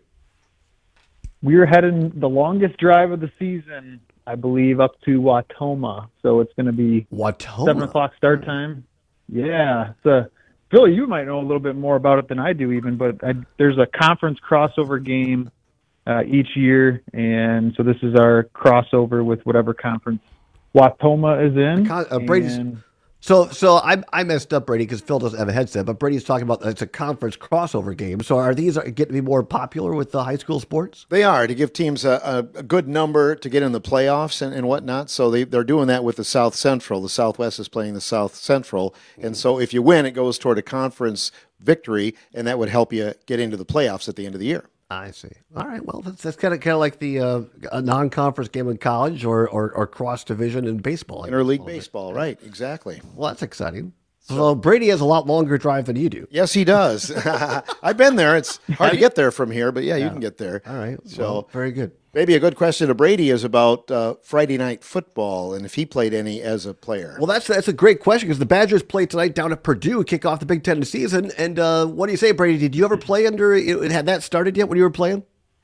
We are heading the longest drive of the season, I believe, up to Watoma. So it's going to be Watoma. seven o'clock start time. Yeah, it's a, Philly, you might know a little bit more about it than I do, even. But I, there's a conference crossover game uh, each year, and so this is our crossover with whatever conference Watoma is in. Con- uh, Brady's. and- So, so I I messed up Brady because Phil doesn't have a headset, but Brady's talking about it's a conference crossover game. So, are these getting to be more popular with the high school sports? They are, to give teams a, a, a good number to get in the playoffs and, and whatnot. So they, they're doing that with the South Central. The Southwest is playing the South Central. And so if you win, it goes toward a conference victory, and that would help you get into the playoffs at the end of the year. I see. All right. Well, that's, that's kind of kind of like the uh, a non-conference game in college or or, or cross division in baseball. Interleague baseball, right? Exactly. Well, that's exciting. So Brady has a lot longer drive than you do. Yes, he does. I've been there. It's hard to get there from here, but yeah, you Yeah. can get there. All right. So Well, very good. maybe a good question to Brady is about uh, Friday night football and if he played any as a player. Well, that's that's a great question because the Badgers play tonight down at Purdue, kick off the Big Ten season. And uh, what do you say, Brady? Did you ever play under? It, had that started yet when you were playing?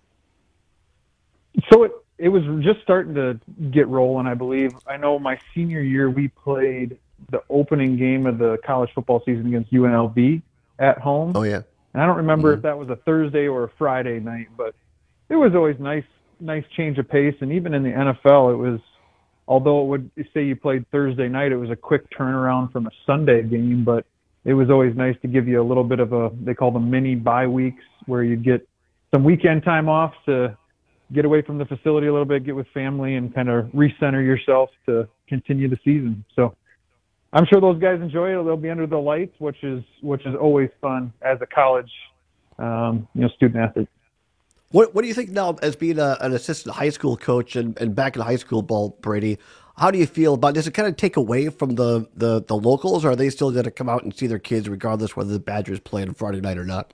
So it it was just starting to get rolling, I believe. I know my senior year we played the opening game of the college football season against U N L V at home. Oh yeah. And I don't remember if that was a Thursday or a Friday night, but it was always nice nice change of pace. And even in the N F L, it was, although it would say you played Thursday night, it was a quick turnaround from a Sunday game, but it was always nice to give you a little bit of a, they call them mini bye weeks, where you get some weekend time off to get away from the facility a little bit, get with family, and kind of recenter yourself to continue the season. So I'm sure those guys enjoy it. They'll be under the lights, which is which is always fun as a college, um, you know, student athlete. What What do you think now, as being a, an assistant high school coach and, and back in high school ball, Brady? How do you feel about? Does it kind of take away from the the, the locals, or are they still going to come out and see their kids regardless whether the Badgers play on Friday night or not?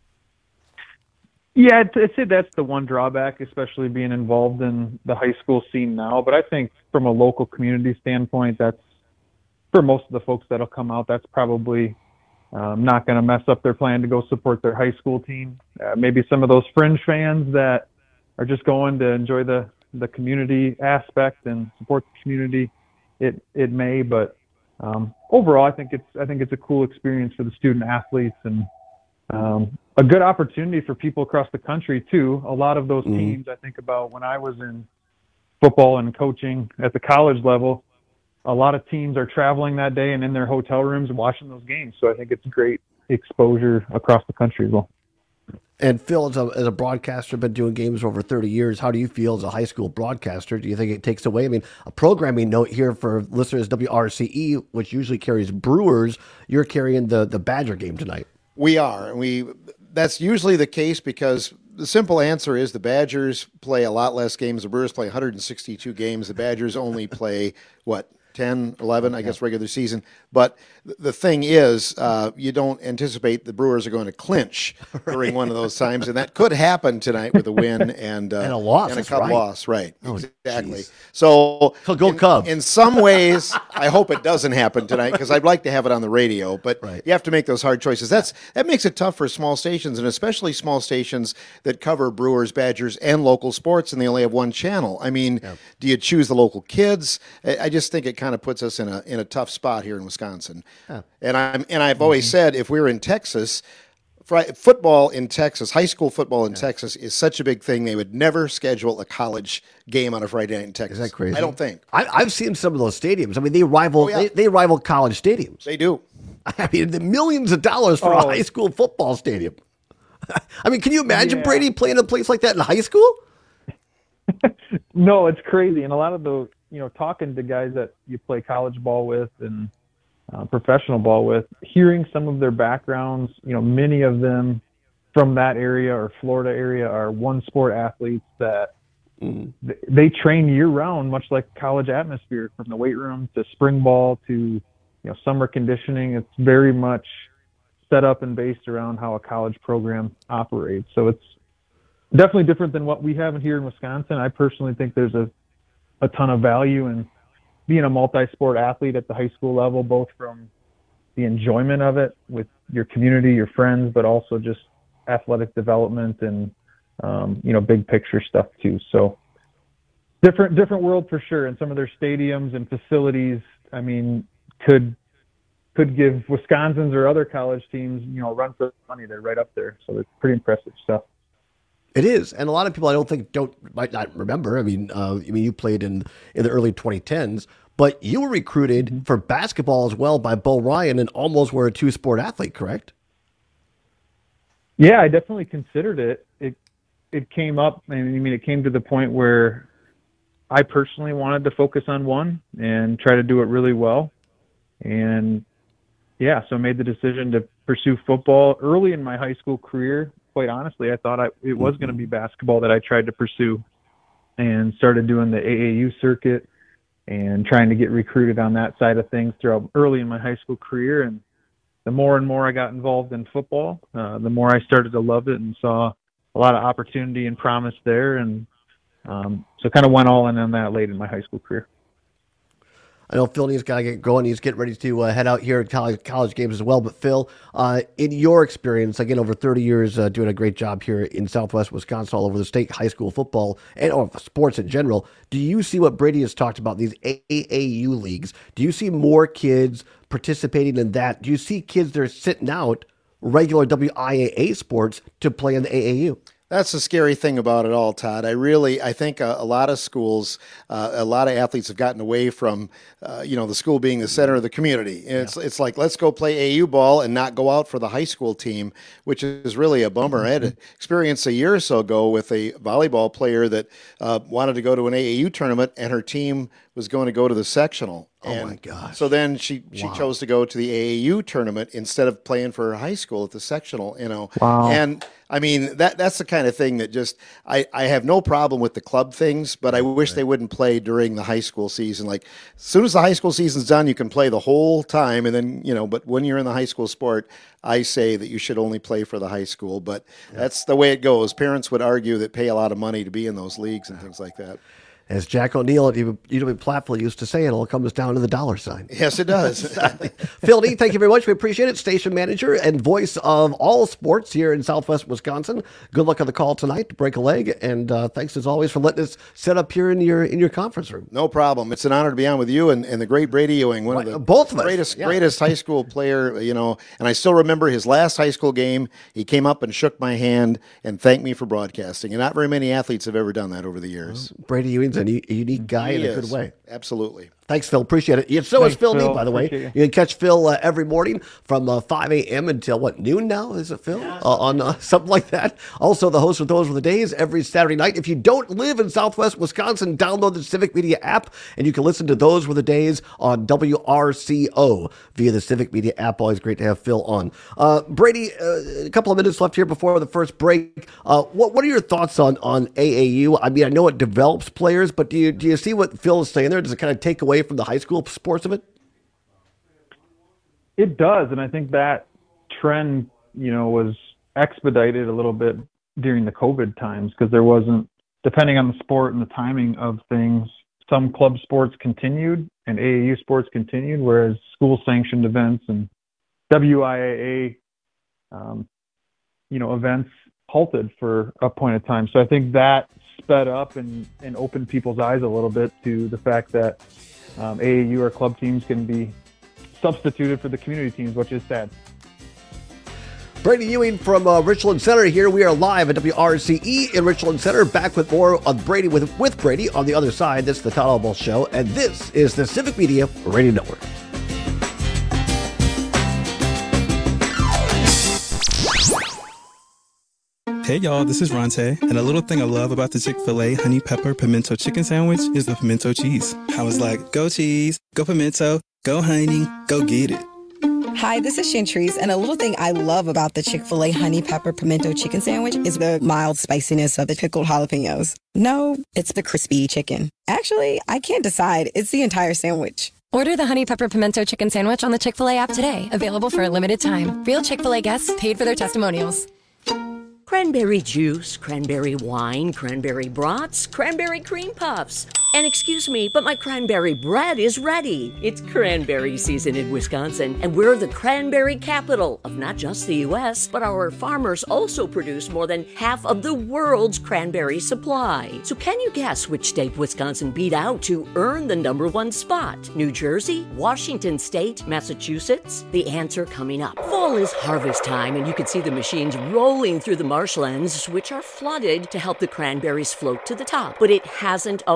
Yeah, I'd, I'd say that's the one drawback, especially being involved in the high school scene now. But I think from a local community standpoint, that's, for most of the folks that'll come out, that's probably um, not going to mess up their plan to go support their high school team. Uh, maybe some of those fringe fans that are just going to enjoy the, the community aspect and support the community, it it may. But um, overall, I think it's I think it's a cool experience for the student athletes and um, a good opportunity for people across the country too. A lot of those Mm-hmm. teams, I think about when I was in football and coaching at the college level, a lot of teams are traveling that day and in their hotel rooms watching those games. So I think it's great exposure across the country as well. And Phil, as a, as a broadcaster, been doing games for over thirty years. How do you feel as a high school broadcaster? Do you think it takes away? I mean, a programming note here for listeners, W R C E, which usually carries Brewers, you're carrying the, the Badger game tonight. We are. We that's usually the case because the simple answer is the Badgers play a lot less games. The Brewers play one hundred sixty-two games. The Badgers only play, what, ten, eleven, I guess, regular season. But th- the thing is, uh, you don't anticipate the Brewers are going to clinch during one of those times, and that could happen tonight with a win and, uh, And a loss, And a that's cup right. loss, right. Oh, exactly. geez. So, So go in, Cubs. in some ways, I hope it doesn't happen tonight because I'd like to have it on the radio, but you have to make those hard choices. That's That makes it tough for small stations, and especially small stations that cover Brewers, Badgers, and local sports, and they only have one channel. I mean, do you choose the local kids? I I just think it kind of puts us in a in a tough spot here in Wisconsin. Yeah. And I'm and I've always said if we were in Texas, fri- football in Texas, high school football in Texas is such a big thing. They would never schedule a college game on a Friday night in Texas. Is that crazy? I don't think I, I've seen some of those stadiums. I mean, they rival Oh, yeah. they, they rival college stadiums. they do. I mean, the millions of dollars for a Oh. high school football stadium. I mean, can you imagine Yeah. Brady playing a place like that in high school? No, it's crazy. And a lot of the, you know, talking to guys that you play college ball with and uh, professional ball with, hearing some of their backgrounds, you know, many of them from that area or Florida area are one sport athletes that th- they train year round, much like college atmosphere, from the weight room to spring ball to, you know, summer conditioning. It's very much set up and based around how a college program operates. So it's definitely different than what we have here in Wisconsin. I personally think there's a, a ton of value in being a multi-sport athlete at the high school level, both from the enjoyment of it with your community, your friends, but also just athletic development and, um, you know, big picture stuff too. So different, different world for sure. And some of their stadiums and facilities, I mean, could, could give Wisconsin's or other college teams, you know, a run for money. They're right up there. So it's pretty impressive stuff. It is, and a lot of people I don't think don't might not remember. I mean, uh, I mean, you played in in the early twenty tens, but you were recruited for basketball as well by Bo Ryan and almost were a two-sport athlete, correct? Yeah, I definitely considered it. It it came up, I mean, it came to the point where I personally wanted to focus on one and try to do it really well. And yeah, so I made the decision to pursue football early in my high school career. Quite honestly, I thought I, it was going to be basketball that I tried to pursue, and started doing the A A U circuit and trying to get recruited on that side of things throughout early in my high school career. And the more and more I got involved in football, uh, the more I started to love it and saw a lot of opportunity and promise there. And um, so kind of went all in on that late in my high school career. I know Phil needs got to get going. He's getting ready to uh, head out here at college, college games as well. But Phil, uh, in your experience, again, over thirty years uh, doing a great job here in Southwest Wisconsin, all over the state, high school football, and or sports in general, do you see what Brady has talked about, these A A U leagues? Do you see more kids participating in that? Do you see kids that are sitting out regular W I A A sports to play in the A A U? That's the scary thing about it all, Todd. I really, I think a, a lot of schools, uh, a lot of athletes have gotten away from, uh, you know, the school being the center of the community. And it's, it's like, let's go play A A U ball and not go out for the high school team, which is really a bummer. I had an experience a year or so ago with a volleyball player that uh, wanted to go to an A A U tournament, and her team was going to go to the sectional. And oh my gosh! So then she, she Wow. chose to go to the A A U tournament instead of playing for her high school at the sectional. You know, Wow. and I mean that that's the kind of thing that just I, I have no problem with the club things, but I wish they wouldn't play during the high school season. Like as soon as the high school season's done, you can play the whole time, and then you know. But when you're in the high school sport, I say that you should only play for the high school. But that's the way it goes. Parents would argue that pay a lot of money to be in those leagues and things like that. As Jack O'Neill at U W Platteville used to say, it all comes down to the dollar sign. Yes, it does. Phil D, thank you very much. We appreciate it. Station manager and voice of all sports here in Southwest Wisconsin. Good luck on the call tonight to break a leg, and uh, thanks as always for letting us set up here in your in your conference room. No problem. It's an honor to be on with you and, and the great Brady Ewing, one of the Both of us. greatest Yeah. greatest high school player, you know. And I still remember his last high school game. He came up and shook my hand and thanked me for broadcasting. And not very many athletes have ever done that over the years. Brady Ewing's a, u- a unique guy He in a is. good way. Absolutely. Thanks, Phil. Appreciate it. Yeah, so is Thanks, Phil D, Phil. by the way. Appreciate You. you. can catch Phil uh, every morning from uh, five a.m. until, what, noon now? Is it, Phil? Uh, on uh, something like that. Also, the host of Those Were the Days every Saturday night. If you don't live in Southwest Wisconsin, download the Civic Media app, and you can listen to Those Were the Days on W R C O via the Civic Media app. Always great to have Phil on. Uh, Brady, uh, a couple of minutes left here before the first break. Uh, what what are your thoughts on, on A A U? I mean, I know it develops players, but do you, do you see what Phil is saying there? Does it kind of take away from the high school sports of it? It does, and I think that trend, you know, was expedited a little bit during the COVID times because there wasn't, depending on the sport and the timing of things, some club sports continued and A A U sports continued, whereas school-sanctioned events and W I A A, um, you know, events halted for a point of time. So I think that sped up and, and opened people's eyes a little bit to the fact that um, A A U or club teams can be substituted for the community teams, which is sad. Brady Ewing from uh, Richland Center here. We are live at W R C E in Richland Center. Back with more of Brady with, with Brady on the other side. This is the Todd Albaugh Show, and this is the Civic Media Radio Network. Hey y'all, this is Ronte, and a little thing I love about the Chick-fil-A Honey Pepper Pimento Chicken Sandwich is the pimento cheese. I was like, go cheese, go pimento, go honey, go get it. Hi, this is Chantrice, and a little thing I love about the Chick-fil-A Honey Pepper Pimento Chicken Sandwich is the mild spiciness of the pickled jalapenos. No, it's the crispy chicken. Actually, I can't decide. It's the entire sandwich. Order the Honey Pepper Pimento Chicken Sandwich on the Chick-fil-A app today. Available for a limited time. Real Chick-fil-A guests paid for their testimonials. Cranberry juice, cranberry wine, cranberry brats, cranberry cream puffs. And excuse me, but my cranberry bread is ready. It's cranberry season in Wisconsin, and we're the cranberry capital of not just the U S, but our farmers also produce more than half of the world's cranberry supply. So can you guess which state Wisconsin beat out to earn the number one spot? New Jersey, Washington State, Massachusetts? The answer coming up. Fall is harvest time, and you can see the machines rolling through the marshlands, which are flooded to help the cranberries float to the top. But it hasn't always been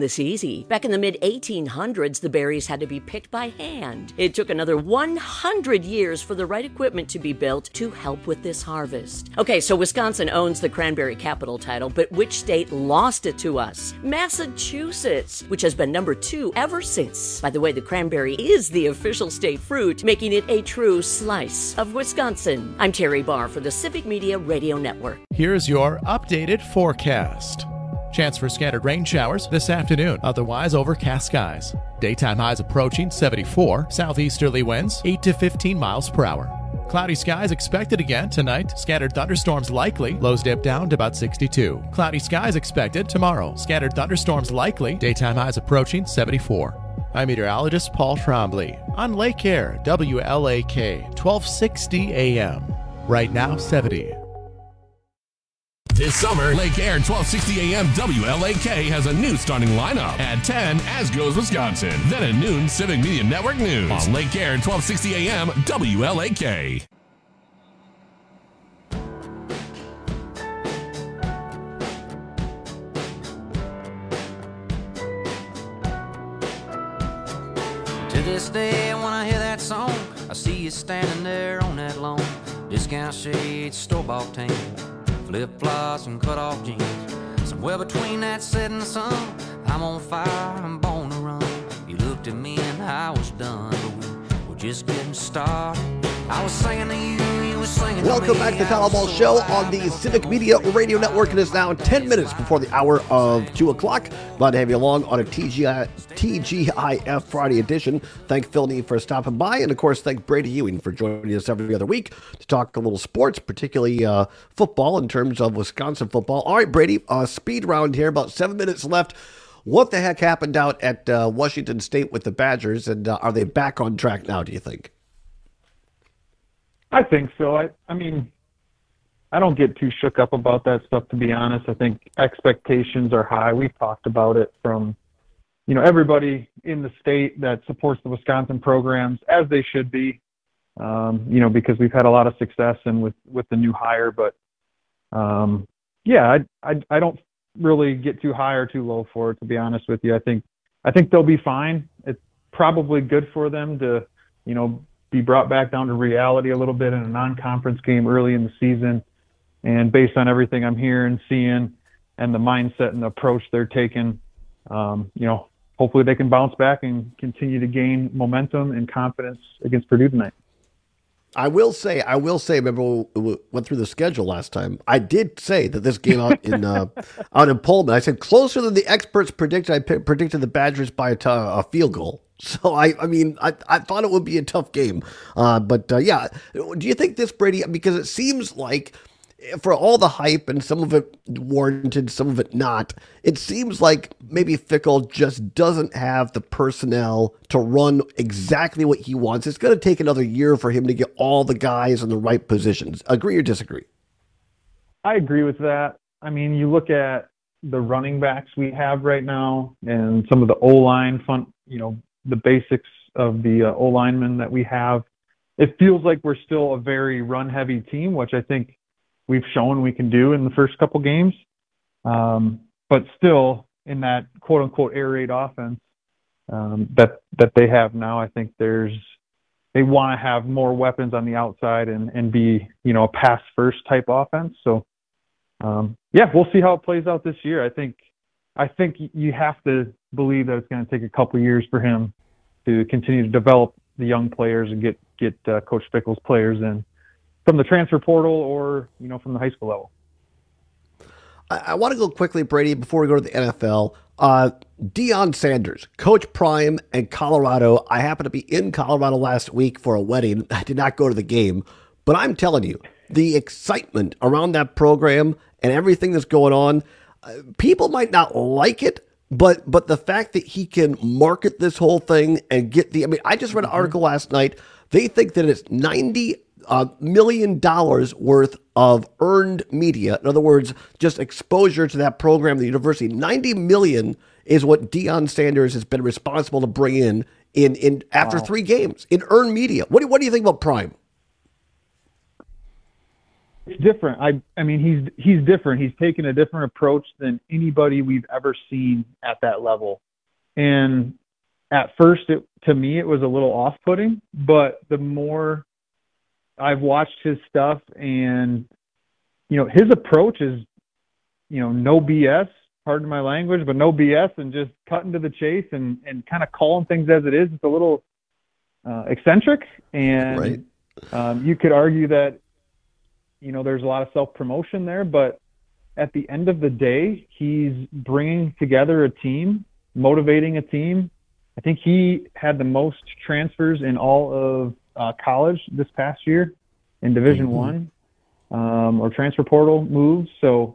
this easy. Back in the mid eighteen hundreds, the berries had to be picked by hand. It took another one hundred years for the right equipment to be built to help with this harvest. Okay, so Wisconsin owns the cranberry capital title, but which state lost it to us? Massachusetts, which has been number two ever since. By the way, the cranberry is the official state fruit, making it a true slice of Wisconsin. I'm Terry Barr for the Civic Media Radio Network. Here's your updated forecast. Chance for scattered rain showers this afternoon. Otherwise, overcast skies. Daytime highs approaching seventy-four. Southeasterly winds eight to fifteen miles per hour. Cloudy skies expected again tonight. Scattered thunderstorms likely. Lows dip down to about sixty-two. Cloudy skies expected tomorrow. Scattered thunderstorms likely. Daytime highs approaching seventy-four. I'm meteorologist Paul Trombley on Lake Air, W L A K, twelve sixty A M. Right now, seventy. This summer, Lake Air twelve sixty A M W L A K has a new starting lineup. At ten, as goes Wisconsin. Then at noon, Civic Media Network News. On Lake Air twelve sixty A M W L A K. To this day, when I hear that song, I see you standing there on that lawn. Discount shades, store-bought tan, flip-flops and cut-off jeans. Somewhere between that setting sun, I'm on fire, I'm born to run. You looked at me and I was done, but we were just getting started. I was singing to you, you were singing Welcome to me. back to the Town Hall Show on the Civic Media Radio Network. It is now ten minutes before the hour of two o'clock. Glad to have you along on a T G I, T G I F Friday edition. Thank Phil Nee for stopping by. And, of course, thank Brady Ewing for joining us every other week to talk a little sports, particularly uh, football in terms of Wisconsin football. All right, Brady, uh, speed round here, about seven minutes left. What the heck happened out at uh, Washington State with the Badgers, and uh, are they back on track now, do you think? I think so. I, I mean, I don't get too shook up about that stuff, to be honest. I think expectations are high. We've talked about it from, you know, everybody in the state that supports the Wisconsin programs, as they should be, um, you know, because we've had a lot of success and with, with the new hire. But, um, yeah, I, I, I don't really get too high or too low for it, to be honest with you. I think, I think they'll be fine. It's probably good for them to, you know, be brought back down to reality a little bit in a non-conference game early in the season. And based on everything I'm hearing, seeing, and the mindset and the approach they're taking, um, you know, hopefully they can bounce back and continue to gain momentum and confidence against Purdue tonight. I will say, I will say, remember we went through the schedule last time. I did say that this game out in uh, out in Pullman, I said closer than the experts predicted. I p- predicted the Badgers by a, t- a field goal. So, I, I mean, I, I thought it would be a tough game. Uh, but, uh, yeah, do you think this, Brady, because it seems like for all the hype and some of it warranted, some of it not, it seems like maybe Fickell just doesn't have the personnel to run exactly what he wants. It's going to take another year for him to get all the guys in the right positions. Agree or disagree? I agree with that. I mean, you look at the running backs we have right now and some of the O-line, fun, you know, the basics of the uh, O-linemen that we have. It feels like we're still a very run-heavy team, which I think we've shown we can do in the first couple games. Um, but still, in that quote-unquote air raid offense um, that that they have now, I think there's they want to have more weapons on the outside and, and be, you know, a pass-first type offense. So, um, yeah, we'll see how it plays out this year. I think I think you have to believe that it's going to take a couple years for him to continue to develop the young players and get get uh, Coach Fickell's players in from the transfer portal or, you know, from the high school level. I, I want to go quickly, Brady, before we go to the N F L. Uh, Deion Sanders, Coach Prime and Colorado. I happened to be in Colorado last week for a wedding. I did not go to the game, but I'm telling you, the excitement around that program and everything that's going on, uh, people might not like it, But but the fact that he can market this whole thing and get the, I mean, I just read an article last night. They think that it's ninety uh, million dollars worth of earned media. In other words, just exposure to that program, the university. ninety million is what Deion Sanders has been responsible to bring in in, in after wow. three games in earned media. What do, what do you think about Prime? It's different. I I mean, he's he's different. He's taken a different approach than anybody we've ever seen at that level. And at first, it, to me, it was a little off-putting. But the more I've watched his stuff, and you know, his approach is, you know, no B S. Pardon my language, but no B S, and just cutting to the chase and and kind of calling things as it is. It's a little uh, eccentric, and Right. um, you could argue that, you know, there's a lot of self-promotion there, but at the end of the day, he's bringing together a team, motivating a team. I think he had the most transfers in all of uh, college this past year in Division Mm-hmm. One, um, or transfer portal moves. So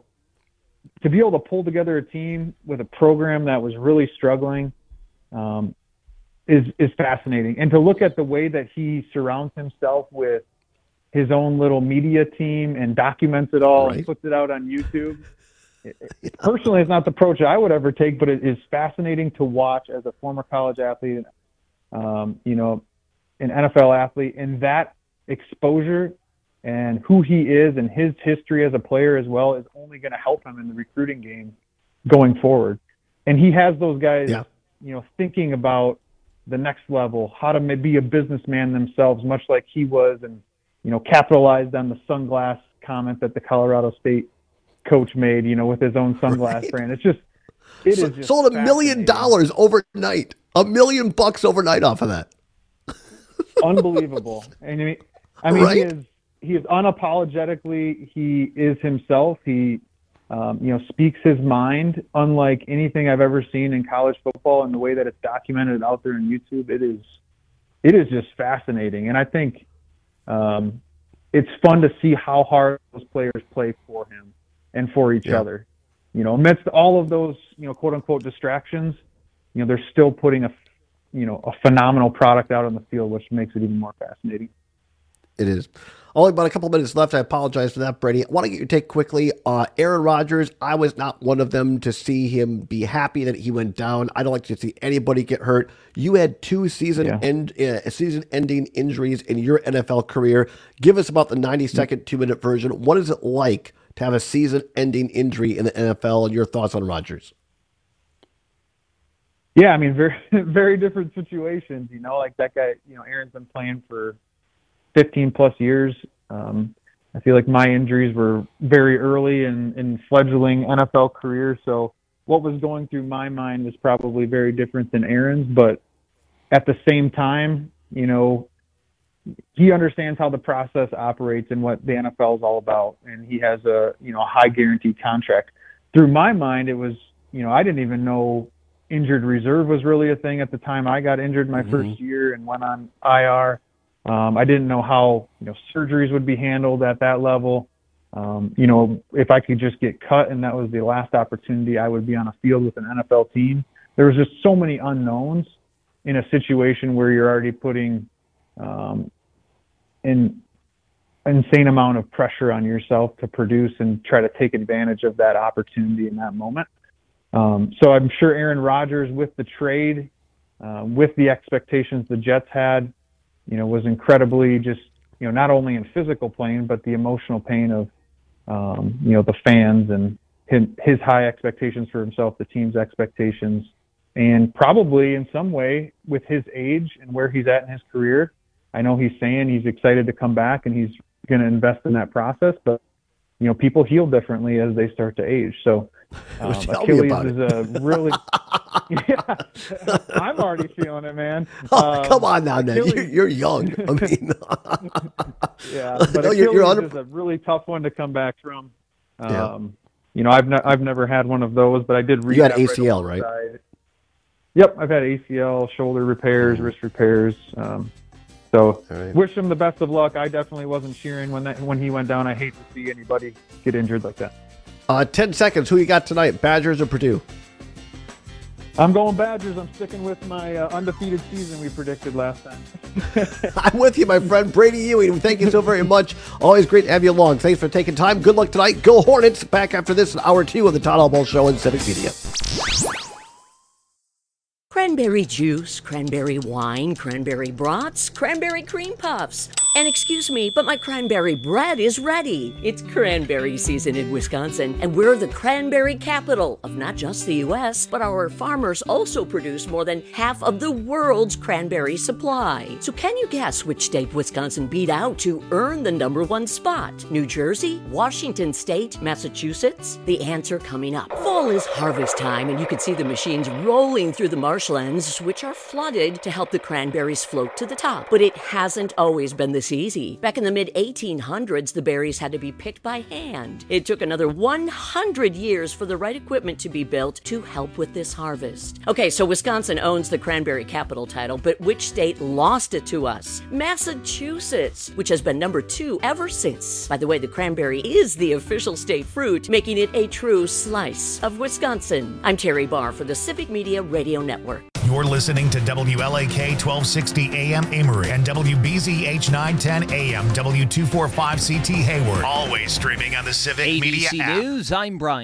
to be able to pull together a team with a program that was really struggling um, is is fascinating. And to look at the way that he surrounds himself with his own little media team and documents it all Right. and puts it out on YouTube. It, it, personally, it's not the approach I would ever take, but it is fascinating to watch as a former college athlete, um, you know, an N F L athlete, and that exposure and who he is and his history as a player as well is only going to help him in the recruiting game going forward. And he has those guys, Yeah. you know, thinking about the next level, how to be a businessman themselves, much like he was, and, you know, capitalized on the sunglass comment that the Colorado State coach made, you know, with his own sunglass Right. brand. It's just, it So- is just sold a million fascinating. dollars overnight. A million bucks overnight off of that. Unbelievable. And I mean, I mean, he Right? is he is unapologetically he is himself. He, um, you know, speaks his mind, unlike anything I've ever seen in college football. And the way that it's documented out there on YouTube, it is, it is just fascinating. And I think um, it's fun to see how hard those players play for him and for each Yeah. other. You know, amidst all of those, you know, quote unquote distractions, you know, they're still putting a, you know, a phenomenal product out on the field, which makes it even more fascinating. It is. Only about a couple minutes left. I apologize for that, Brady. I want to get your take quickly. Uh, Aaron Rodgers, I was not one of them to see him be happy that he went down. I don't like to see anybody get hurt. You had two season Yeah. end, uh, season-ending injuries in your N F L career. Give us about the ninety-second, two-minute version. What is it like to have a season-ending injury in the N F L, and your thoughts on Rodgers? Yeah, I mean, very, very different situations. You know, like that guy. You know, Aaron's been playing for fifteen plus years. Um, I feel like my injuries were very early in, in fledgling N F L career. So what was going through my mind was probably very different than Aaron's. But at the same time, you know, he understands how the process operates and what the N F L is all about. And he has a, you know, a high guaranteed contract. Through my mind, it was, you know, I didn't even know injured reserve was really a thing at the time I got injured my Mhm. first year and went on I R. Um, I didn't know how, you know, surgeries would be handled at that level. Um, you know, if I could just get cut and that was the last opportunity I would be on a field with an N F L team. There was just so many unknowns in a situation where you're already putting um, an insane amount of pressure on yourself to produce and try to take advantage of that opportunity in that moment. Um, so I'm sure Aaron Rodgers, with the trade, uh, with the expectations the Jets had, you know, was incredibly just, you know, not only in physical pain, but the emotional pain of, um, you know, the fans and his, his high expectations for himself, the team's expectations, and probably in some way with his age and where he's at in his career. I know he's saying he's excited to come back and he's going to invest in that process, but, you know, people heal differently as they start to age. So um, Tell me Achilles about is it. a really, yeah, I'm already feeling it, man. Oh, Um, come on now, Ned. You're, Achilles- you're young. I mean, yeah, but No, Achilles you're- you're under- is a really tough one to come back from. Um, Yeah. You know, I've ne- I've never had one of those, but I did read You had that A C L, right? alongside. Yep, I've had A C L, shoulder repairs, wrist repairs. Um, so right. wish him the best of luck. I definitely wasn't cheering when that when he went down. I hate to see anybody get injured like that. uh, ten seconds. Who you got tonight? Badgers or Purdue? I'm going Badgers. I'm sticking with my uh, undefeated season we predicted last time. I'm with you, my friend Brady Ewing. Thank you so very much. Always great to have you along. Thanks for taking time. Good luck tonight. Go Hornets. Back after this in hour two of the Todd Albaugh Show and Civic Media. Cranberry juice, cranberry wine, cranberry brats, cranberry cream puffs. And excuse me, but my cranberry bread is ready. It's cranberry season in Wisconsin, and we're the cranberry capital of not just the U S, but our farmers also produce more than half of the world's cranberry supply. So can you guess which state Wisconsin beat out to earn the number one spot? New Jersey, Washington State, Massachusetts? The answer coming up. Fall is harvest time, and you can see the machines rolling through the marshlands, which are flooded to help the cranberries float to the top. But it hasn't always been this easy. Back in the mid eighteen hundreds, the berries had to be picked by hand. It took another one hundred years for the right equipment to be built to help with this harvest. Okay, so Wisconsin owns the cranberry capital title, but which state lost it to us? Massachusetts, which has been number two ever since. By the way, the cranberry is the official state fruit, making it a true slice of Wisconsin. I'm Terry Barr for the Civic Media Radio Network. You're listening to W L A K twelve sixty A M Emory and W B Z H nine ten A M W two forty-five C T Hayward. Always streaming on the Civic A B C Media app. News, I'm Brian.